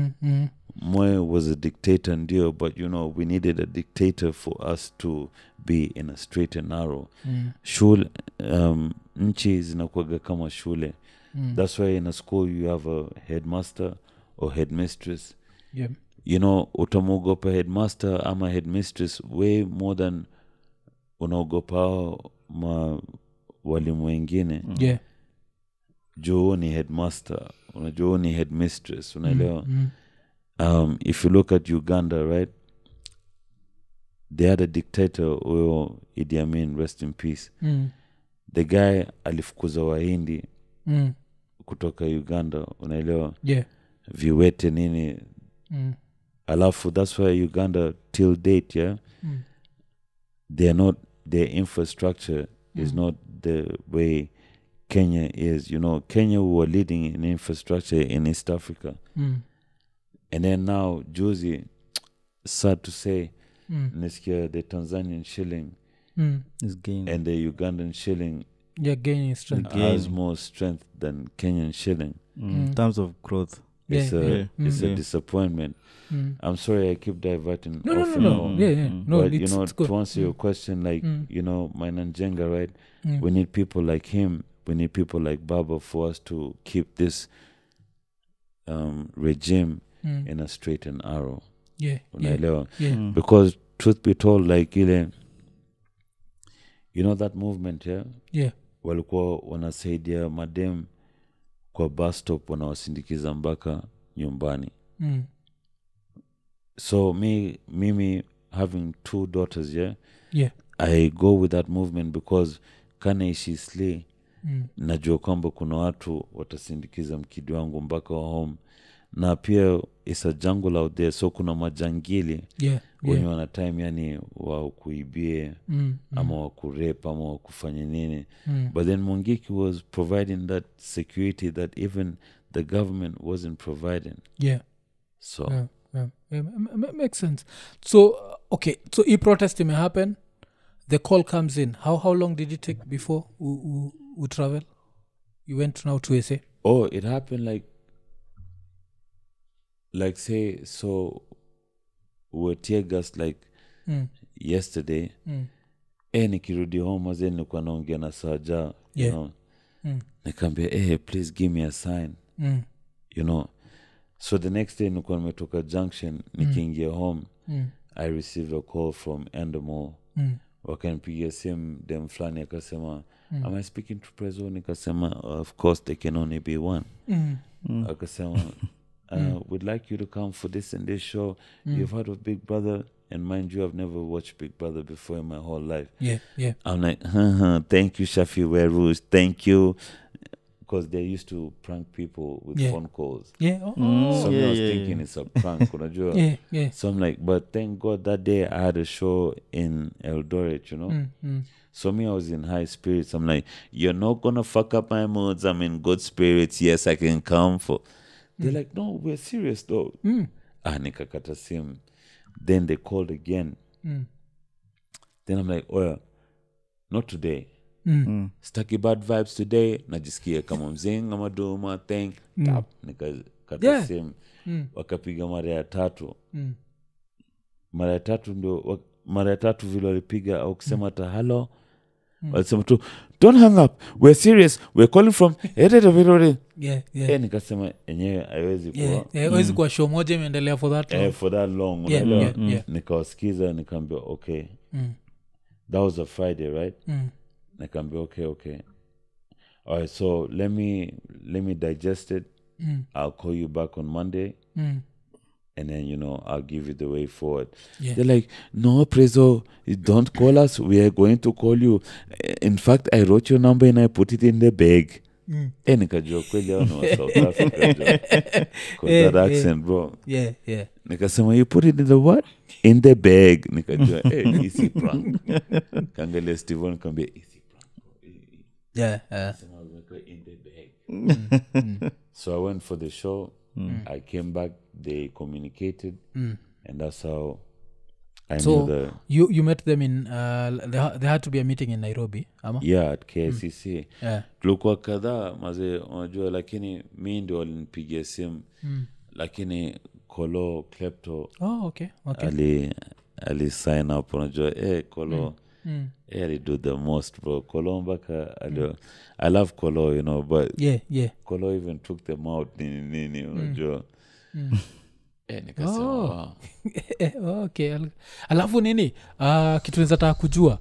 Moi was a dictator ndio, but you know, we needed a dictator for us to be in a straight and narrow. Shule, nchi zinakuwaga kama shule. That's why in a school you have a headmaster or headmistress. You know, utamuogopa headmaster ama headmistress way more than unaogopa walimu wengine. Juu ni headmaster, unajua ni headmistress, unaelewa. If you look at Uganda, right, they had a dictator, Idi Amin, rest in peace. The guy alifukuza Wahindi kutoka Uganda, unaelewa. Viwete nini. Alafu, that's why Uganda till date, they are not, their infrastructure is not the way Kenya is. You know, Kenya were leading in infrastructure in East Africa. And then now, Juzi, sad to say, nisikia the Tanzanian shilling is gaining, and the Ugandan shilling gaining strength. Has more strength than Kenyan shilling. In terms of growth. It's a disappointment. I'm sorry I keep diverting. No. But you know, to answer your question, like, you know, Mainanjenga, right? We need people like him. We need people like Baba for us to keep this regime in a straight and narrow. Because truth be told, like, you know that movement, walikuwa wanasaidia madem kwa bus stop, wanawasindikiza mpaka nyumbani. So mimi having 2 daughters, I go with that movement because kanaishi Slay, najua kwamba kuna watu watasindikiza mkidi wangu mpaka home. Na pia it's a jungle out there, so kuna majangili wenye wana time yani wa kuibie ama wa kurepa ama wa kufanya nini. But then Mungiki was providing that security that even the government wasn't providing. So makes sense. So okay, so e protest may happen, the call comes in. How long did it take before we travel? You went now to SA? It happened like say, so we tear gas like yesterday. Nikirudi home azen nilikuwa naongea na Saja, you know. Nikamwambia please give me a sign. You know. So the next day nilikuwa nimetoka junction, nikiingia home, I received a call from Endemol. Wakanipigia simu dem fulani akasema, am I speaking to Prezo? Nikasema, of course there can only be one. Akasema, we'd like you to come for this and this show. You've heard of Big Brother, and mind you, I've never watched Big Brother before in my whole life. I'm like, thank you, Shafi Werush, thank you. Because they used to prank people with phone calls. So I was thinking it's a prank. So I'm like, but thank God that day I had a show in Eldoret, you know. So me, I was in high spirits. I'm like, you're not gonna fuck up my moods. I'm in good spirits. Yes, I can come for. They're like, no, we're serious though. Nikakata sim. Then they called again. Then I'm like, oh, not today. Staki bad vibes today. Najisikia kama mzinga maduma thing. Tap. Nikakata sim. Wakapiga mara ya 3. Mara ya 3 ndio mara ya 3 vile walipiga au kusema hata hello. Walisema tu don't hang up. We're serious. We're calling from nikasema enyewe haiwezi kuwa. Haiwezi kuwa show moja imeendelea for that long. For that long. Nikawasikiza nikaambia okay. That was a Friday, right? Nikaambia okay. All right, so let me digest it. I'll call you back on Monday. And then, I'll give you the way forward. They're like, no, Prezo, don't call us. We are going to call you. In fact, I wrote your number and I put it in the bag. Nikajua kweli hao ni wa South Africa. Because that accent, bro. Yeah. Nikasema, you put it in the what? In the bag. Nikajua, easy prank. Kangalia Steven kambia, easy prank. Yeah. In the bag. So I went for the show. I came back, they communicated, and that's how I knew the... You met them in... there had to be a meeting in Nairobi, ama? Yeah, at KCC. Yeah. Tulikuwa kadhaa, mazee, unajua, lakini mi ndio walinipigia simu, lakini Kolo Klepto... Oh, okay. Ali sign up, unajua, Kolo... he do the most, bro. Kolo mbaka, I love Kolo, but yeah. Kolo even took them out, nini, unajua. Nikasema, wow. Okay. Alafu nini, kitu nizataka kujua,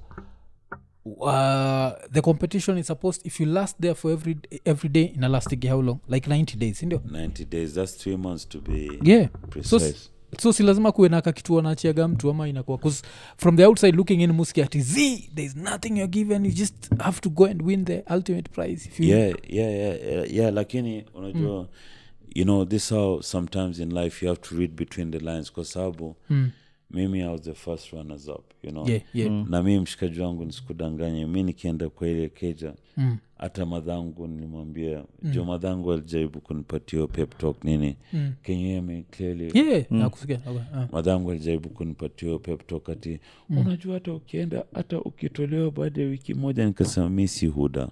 the competition is supposed, if you last there for every day, in lasting how long? Like 90 days, ndio? 90 days, that's 3 months to be precise. So si lazima kuwe naka kitu wanachiaga mtu ama inakuwa, because from the outside looking in musiki ati there's nothing you're given, you just have to go and win the ultimate prize if you yeah lakini unajua this how sometimes in life you have to read between the lines kwa sababu mimi I was the first runners up na mimi mshikaji wangu nisikudanganye mimi nikienda kwa ile keja hata madhangu nilimwambia jo madhangu alijaribu kunipatia pep talk nini can you hear me clearly nakusikia madhangu alijaribu kunipatia pep talk ati unajua hata ukienda hata ukitolewa baada ya wiki moja nikasema mimi si huda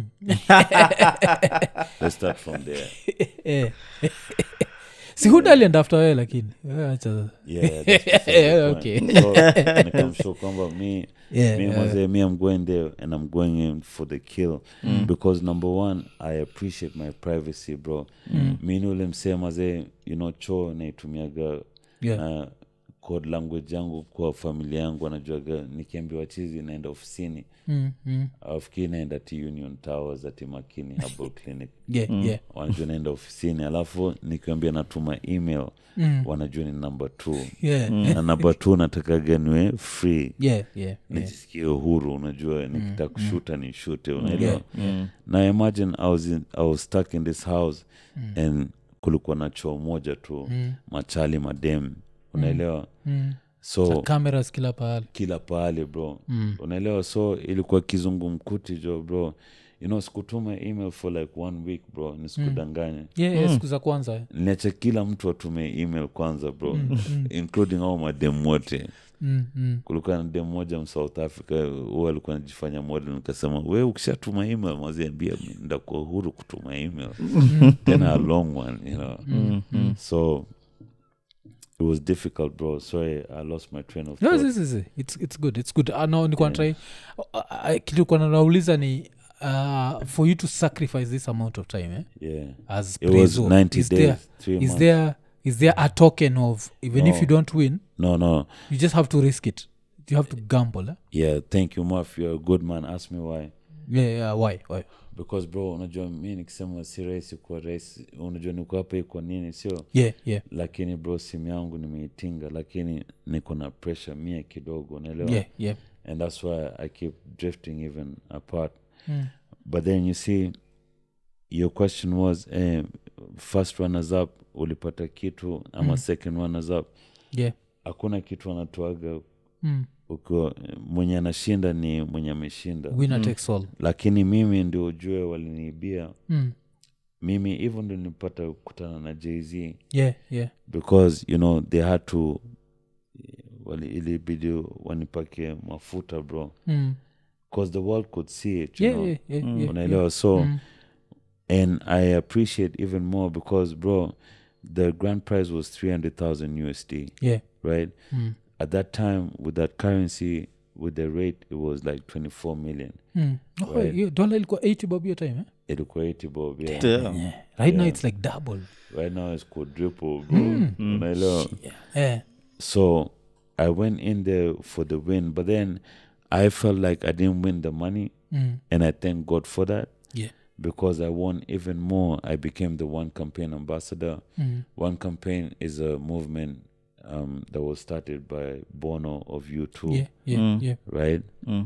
let's start from there si huda alienda after wewe lakini acha okay so nikamshow kwamba me I'm going there and I'm going in for the kill because number one I appreciate my privacy bro mimi nule msema choo naitumiaga code language yangu kwa familia yangu anajuaga nikiambiwa chizi naenda ofisini afikiri naenda Union Towers ati Makini Herbal Clinic wanajua naenda ofisini alafu nikiambia natuma email wanajua ni number 2 na number 2 nataka niwe free nijisikie uhuru unajua nikitaka kushuta ni shute unaelewa na imagine I was stuck in this house and kulikuwa na choo moja tu machali madem unaelewa so cameras kila pahali bro unaelewa so ilikuwa kizungumkuti jo bro sikutuma email for like 1 week bro nisikudanganya siku za kwanza niacha kila mtu atume email kwanza bro including all madem wote kulikuwa na dem moja South Africa huwa alikuwa anajifanya model nikasema wewe ukishatuma email mwaziambia mimi ndakuwa huru kutuma email tena a long one so it was difficult bro sorry I lost my train of thought. No, it's good no ni try kitu kwa nauliza ni for you to sacrifice this amount of time as it was 90 days 3 months is there a token of even if you don't win no you just have to risk it you have to gamble yeah thank you Murph you're a good man ask me why why because bro unajua mimi nikisema si race kwa race unajua niko hapa iko nini sio lakini bro simu yangu nimeitinga lakini niko na pressure mia kidogo unaelewa and that's why I keep drifting even apart but then you see your question was first runners up ulipata kitu ama second runners up hakuna kitu wanatoaga ukiwa mwenye anashinda ni mwenye ameshinda, winner takes all. lakini mimi ndio ujue waliniibia. Mimi hivyo ndio nilipata kukutana na Jay-Z. Yeah. Because you know they had to ilibidi wanipake mafuta bro, because the world could see it, you know. Unaelewa. So and I appreciate even more because bro, the grand prize was 300,000 USD. Right. At that time, with that currency, with the rate, it was like 24 million. Right? Dollar ilikuwa 80 bob your time, eh? Ilikuwa 80 bob, yeah. Damn. Right now it's like double. Right now it's quadruple, bro. Unaelewa. So I went in there for the win, but then I felt like I didn't win the money, and I thank God for that. Because I won even more. I became the One Campaign ambassador. One Campaign is a movement that was started by Bono of U2. Right?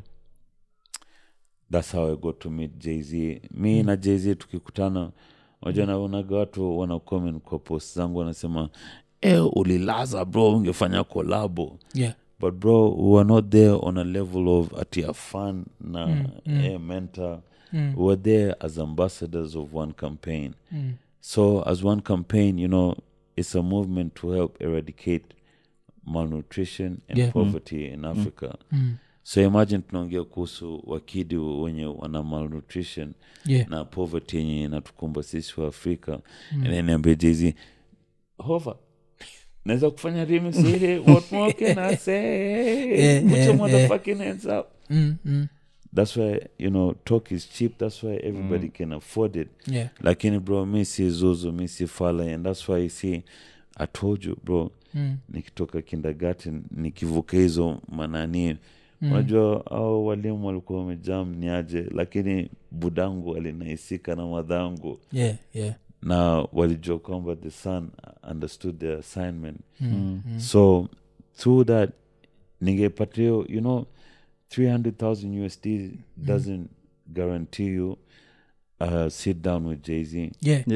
That's how I got to meet Jay-Z. Me na Jay-Z tukikutana, unajua naonaga watu wana comment kwa post zangu wanasema, ulilaza bro, ungefanya collabo. But bro, we were not there on a level of a fan na mentor. We were there as ambassadors of One Campaign. So as One Campaign, you know, it's a movement to help eradicate malnutrition and poverty in Africa. So imagine tunaongea kuhusu wakidi wenye wana malnutrition na poverty yenye inatukumba sisi wa Afrika. And then niambia Jay-Z, Hova, naweza kufanya remix hili, what more can I say? Put your motherfucking hands up. That's why, you know, talk is cheap. That's why everybody can afford it. Lakini bro, mi si Zuzu, mi si Fala. And that's why you see, I told you bro, nikitoka kindergarten, nikivuka hizo manani, unajua au walimu walikuwa wamejam ni aje, lakini budangu alinahisika na madhangu. Na walijua kwamba the son understood the assignment. So through that, ningepatio, you know, 300,000 USD doesn't guarantee you sit down with Jay-Z.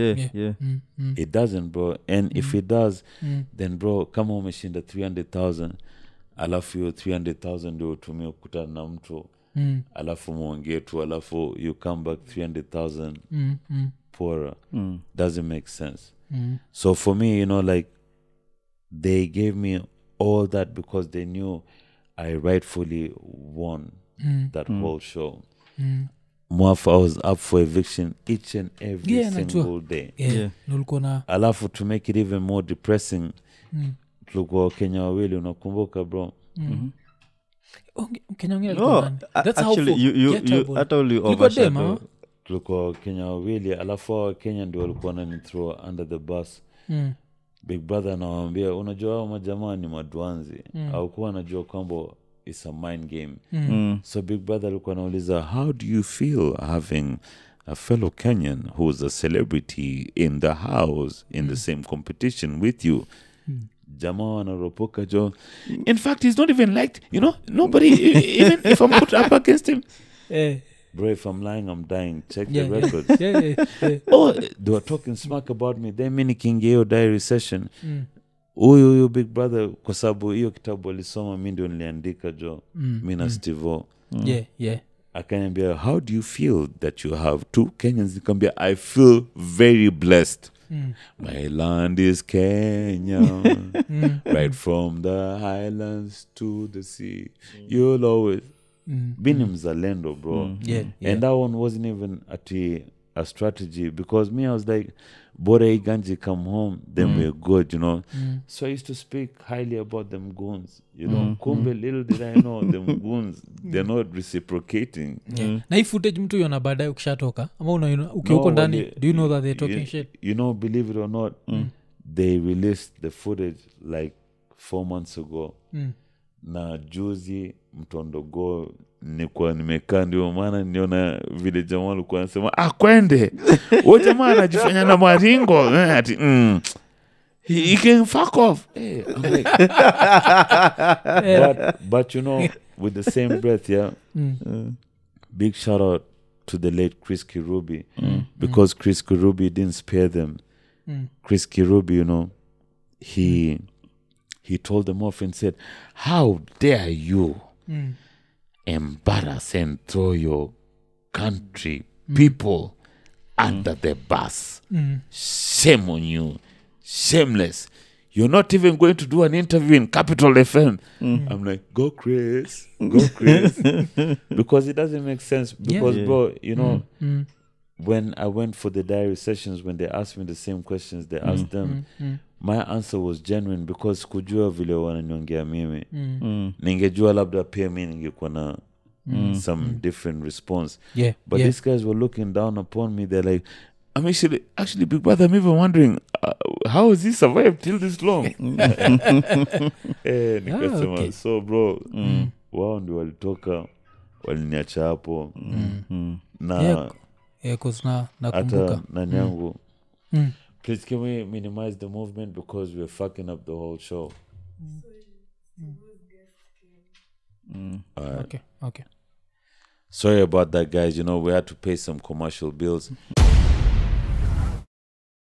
It doesn't, bro. And if it does, then bro, kama umeshinda 300,000, alafu hiyo 300,000 ndio utumie kukutana na mtu, alafu muongee tu, alafu you come back 300,000 poorer. Doesn't make sense. So for me, you know, like, they gave me all that because they knew I rightfully won that whole show. Mwaf, I was up for eviction each and every single day. Alafu to make it even more depressing, tulikuwa Kenya wawili, unakumbuka bro? Kenya wawili no, actually you totally overshadowed. Tulikuwa Kenya wawili, alafu Kenya ndio walikuwa wanani throw under the bus. Big Brother anawaambia, unajua hao majamaa ni madwanzi. Au kuwa anajua kwamba it's a mind game. So Big Brother alikuwa anauliza, how do you feel having a fellow Kenyan who's a celebrity in the house in the same competition with you? Jamaa wanaropoka jo. In fact, he's not even liked, you know, nobody, even if I'm put up against him. Bro, if I'm lying, I'm dying. Check the records. Oh, they were talking smack about me. Then mimi nikiingia hiyo diary session. Huyu Big Brother, kwa sababu hiyo kitabu alisoma, mimi ndio niliandika jo. Mimi na Steve-O. Akaniambia, how do you feel that you have two Kenyans? Nikamwambia, I feel very blessed. My land is Kenya, right from the highlands to the sea. You'll always be mzalendo, bro. And that one wasn't even a strategy, because me, I was like, Bora Ganji come home, then we're good, you know. So I used to speak highly about them goons, you know. Kumbe, little did I know, them goons, they're not reciprocating. Na hii footage mtu yona baadaye ukishatoka, ama ukiuko ndani, do you know that they're talking shit? You know, believe it or not, they released the footage like 4 months ago. Na juzi mtondogo nilikuwa nimekaa, ndio maana niona vile jamaa walikuwa wanasema kwende huyo jamaa anajifanya na maringo ati he can fuck off. But you know, with the same breath, big shout out to the late Chris Kirubi, because Chris Kirubi didn't spare them. Chris Kirubi, you know, he he told them off and said, how dare you embarrass and throw your country people under the bus. Shame on you. Shameless. You're not even going to do an interview in Capital FM. I'm like, go Chris. Because it doesn't make sense. Because, bro, you know, when I went for the diary sessions, when they asked me the same questions they asked them, my answer was genuine because kujua vile wananiongea mimi. Ningejua labda pia mimi ningekuwa na some different response. But these guys were looking down upon me. They're like, I'm actually, Big Brother, I'm even wondering, how has he survived till this long? Nikasema, so bro, wao ndio walitoka, waliniacha hapo. Na nakumbuka. Nani yangu, please can we minimize the movement because we're fucking up the whole show. Okay. Sorry about that, guys. You know, we had to pay some commercial bills.